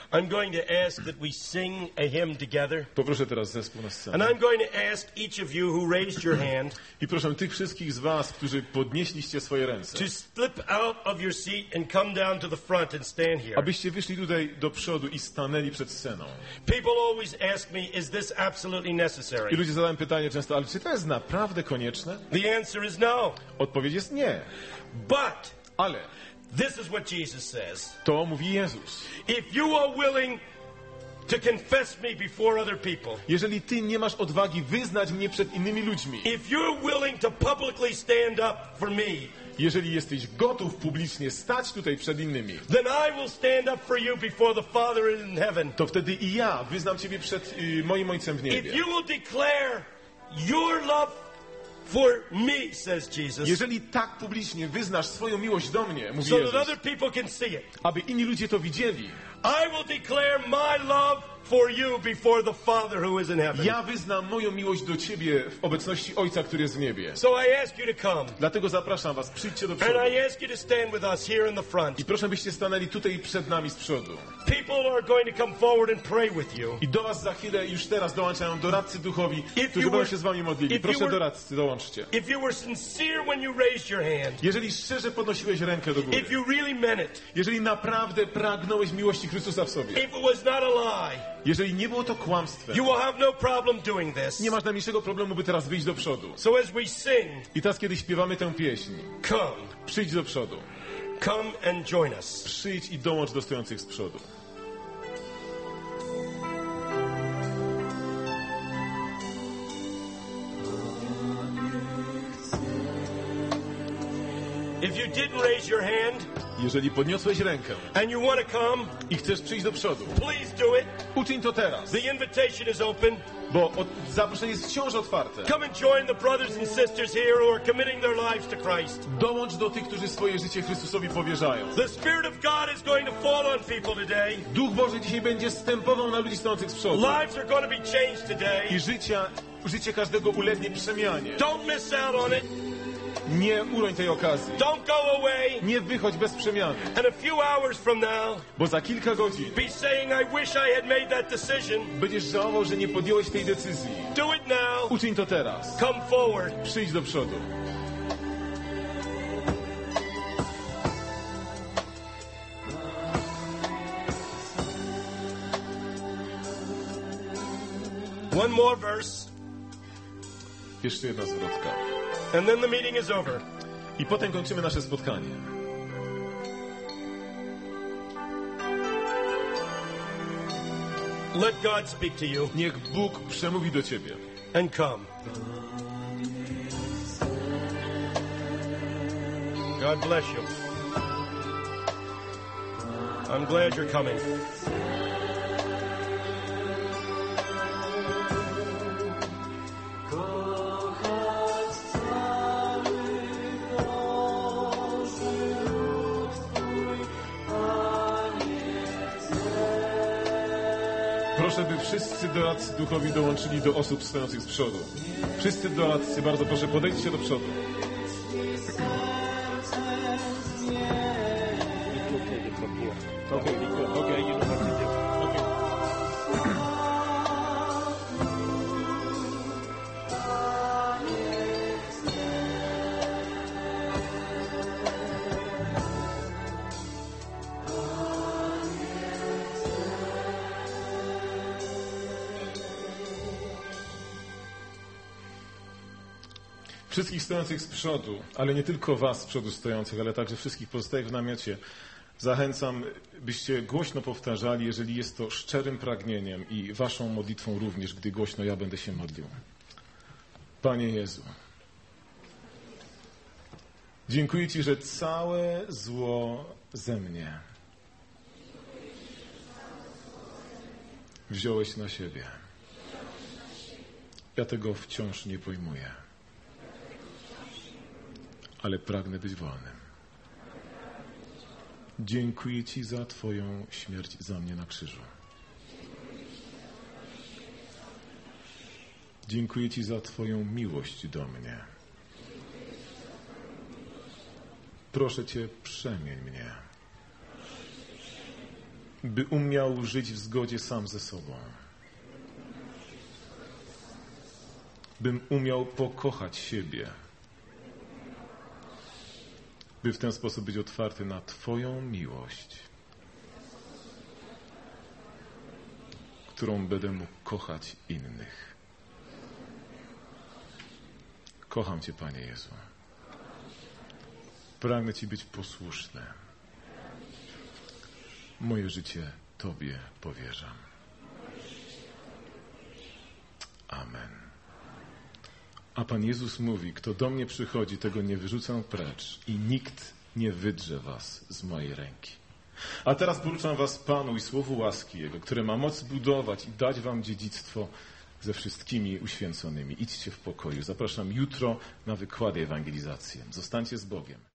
I'm going to ask that we sing a hymn together. Poproszę teraz zespół na And scenę. I'm going to ask each of you who raised your hand I proszę tych wszystkich z was, którzy podnieśliście swoje ręce, to slip out of your seat and come down to the front and stand here. abyście wyszli tutaj do przodu i stanęli przed sceną. People always ask me, is this absolutely I necessary? ludzie zadają pytanie często, ale czy to jest naprawdę konieczne? The answer is no. Odpowiedź jest nie. But Ale this is what Jesus says. to mówi Jezus. If you are willing to confess me before other people, Jeżeli ty nie masz odwagi wyznać mnie przed innymi ludźmi, if you're willing to publicly stand up for me, jeżeli jesteś gotów publicznie stać tutaj przed innymi, then I will stand up for you before the Father in heaven. to wtedy i ja wyznam ciebie przed moim Ojcem w If niebie. you will declare your love for me, says Jesus, Jeżeli tak publicznie wyznasz swoją miłość do mnie, mówi so that Jezus, other people can see it, aby inni ludzie to widzieli, I will declare my love for you before the Father who is in heaven. ja wyznam moją miłość do ciebie w obecności Ojca, który jest w niebie. So I ask you to come, Dlatego zapraszam was, przyjdźcie do and przodu. I ask you to stand with us here in the front. I proszę, byście stanęli tutaj przed nami z przodu. People are going to come forward and pray with you. I do was za chwilę, już teraz dołączają doradcy duchowi, If którzy you będą were- się z wami modlili. if you Proszę were- doradcy, dołączcie. If you were sincere when you raised your hand, Jeżeli szczerze podnosiłeś rękę do góry, if you really meant it, jeżeli naprawdę pragnąłeś miłości Chrystusa w sobie, if it was not a lie, jeżeli nie było to kłamstwem, you will have no problem doing this. nie masz najmniejszego problemu, by teraz wyjść do przodu. So as we sing, I teraz, kiedy śpiewamy tę pieśń, come, przyjdź do przodu. come and join us. Przyjdź i dołącz do stojących z przodu. If you didn't raise your hand Jeżeli podniosłeś rękę and you want to come, i chcesz przyjść do przodu, please do it. uczyń to teraz, The invitation is open. bo zaproszenie jest wciąż otwarte. Come and join the brothers and sisters here who are committing their lives to Christ. Dołącz do tych, którzy swoje życie Chrystusowi powierzają. The Spirit of God is going to fall on people today. Duch Boży dzisiaj będzie stępował na ludzi stojących z przodu. Lives are going to be changed today. I życie każdego ulegnie przemianie. Don't miss out on it. Nie uroń tej okazji. Don't go away. Nie wychodź bez przemiany. And a few hours from now, Bo za kilka godzin be saying, I wish I had made that decision. będziesz żałował, że nie podjąłeś tej decyzji. Do it now. Uczyń to teraz. Come forward. Przyjdź do przodu. One more verse, Jeszcze jedna zwrotka. and then the meeting is over. I potem kończymy nasze spotkanie. Let God speak to you Niech Bóg przemówi do ciebie. and come. God bless you. I'm glad you're coming. Proszę, by wszyscy doradcy duchowi dołączyli do osób stojących z przodu. Wszyscy doradcy, bardzo proszę, podejdźcie do przodu. Wszystkich stojących z przodu, ale nie tylko was z przodu stojących, ale także wszystkich pozostałych w namiocie, zachęcam, byście głośno powtarzali, jeżeli jest to szczerym pragnieniem i waszą modlitwą również, gdy głośno ja będę się modlił. Panie Jezu, dziękuję Ci, że całe zło ze mnie wziąłeś na siebie. Ja tego wciąż nie pojmuję, ale pragnę być wolnym. Dziękuję Ci za Twoją śmierć za mnie na krzyżu. Dziękuję Ci za Twoją miłość do mnie. Proszę Cię, przemień mnie. by umiał żyć w zgodzie sam ze sobą. Bym umiał pokochać siebie. By w ten sposób być otwarty na Twoją miłość, którą będę mógł kochać innych. Kocham Cię, Panie Jezu. Pragnę Ci być posłuszny. Moje życie Tobie powierzam. Amen. A Pan Jezus mówi, kto do mnie przychodzi, tego nie wyrzucę precz i nikt nie wydrze was z mojej ręki. A teraz poruczam was Panu i słowu łaski Jego, które ma moc budować i dać wam dziedzictwo ze wszystkimi uświęconymi. Idźcie w pokoju. Zapraszam jutro na wykłady ewangelizację. Zostańcie z Bogiem.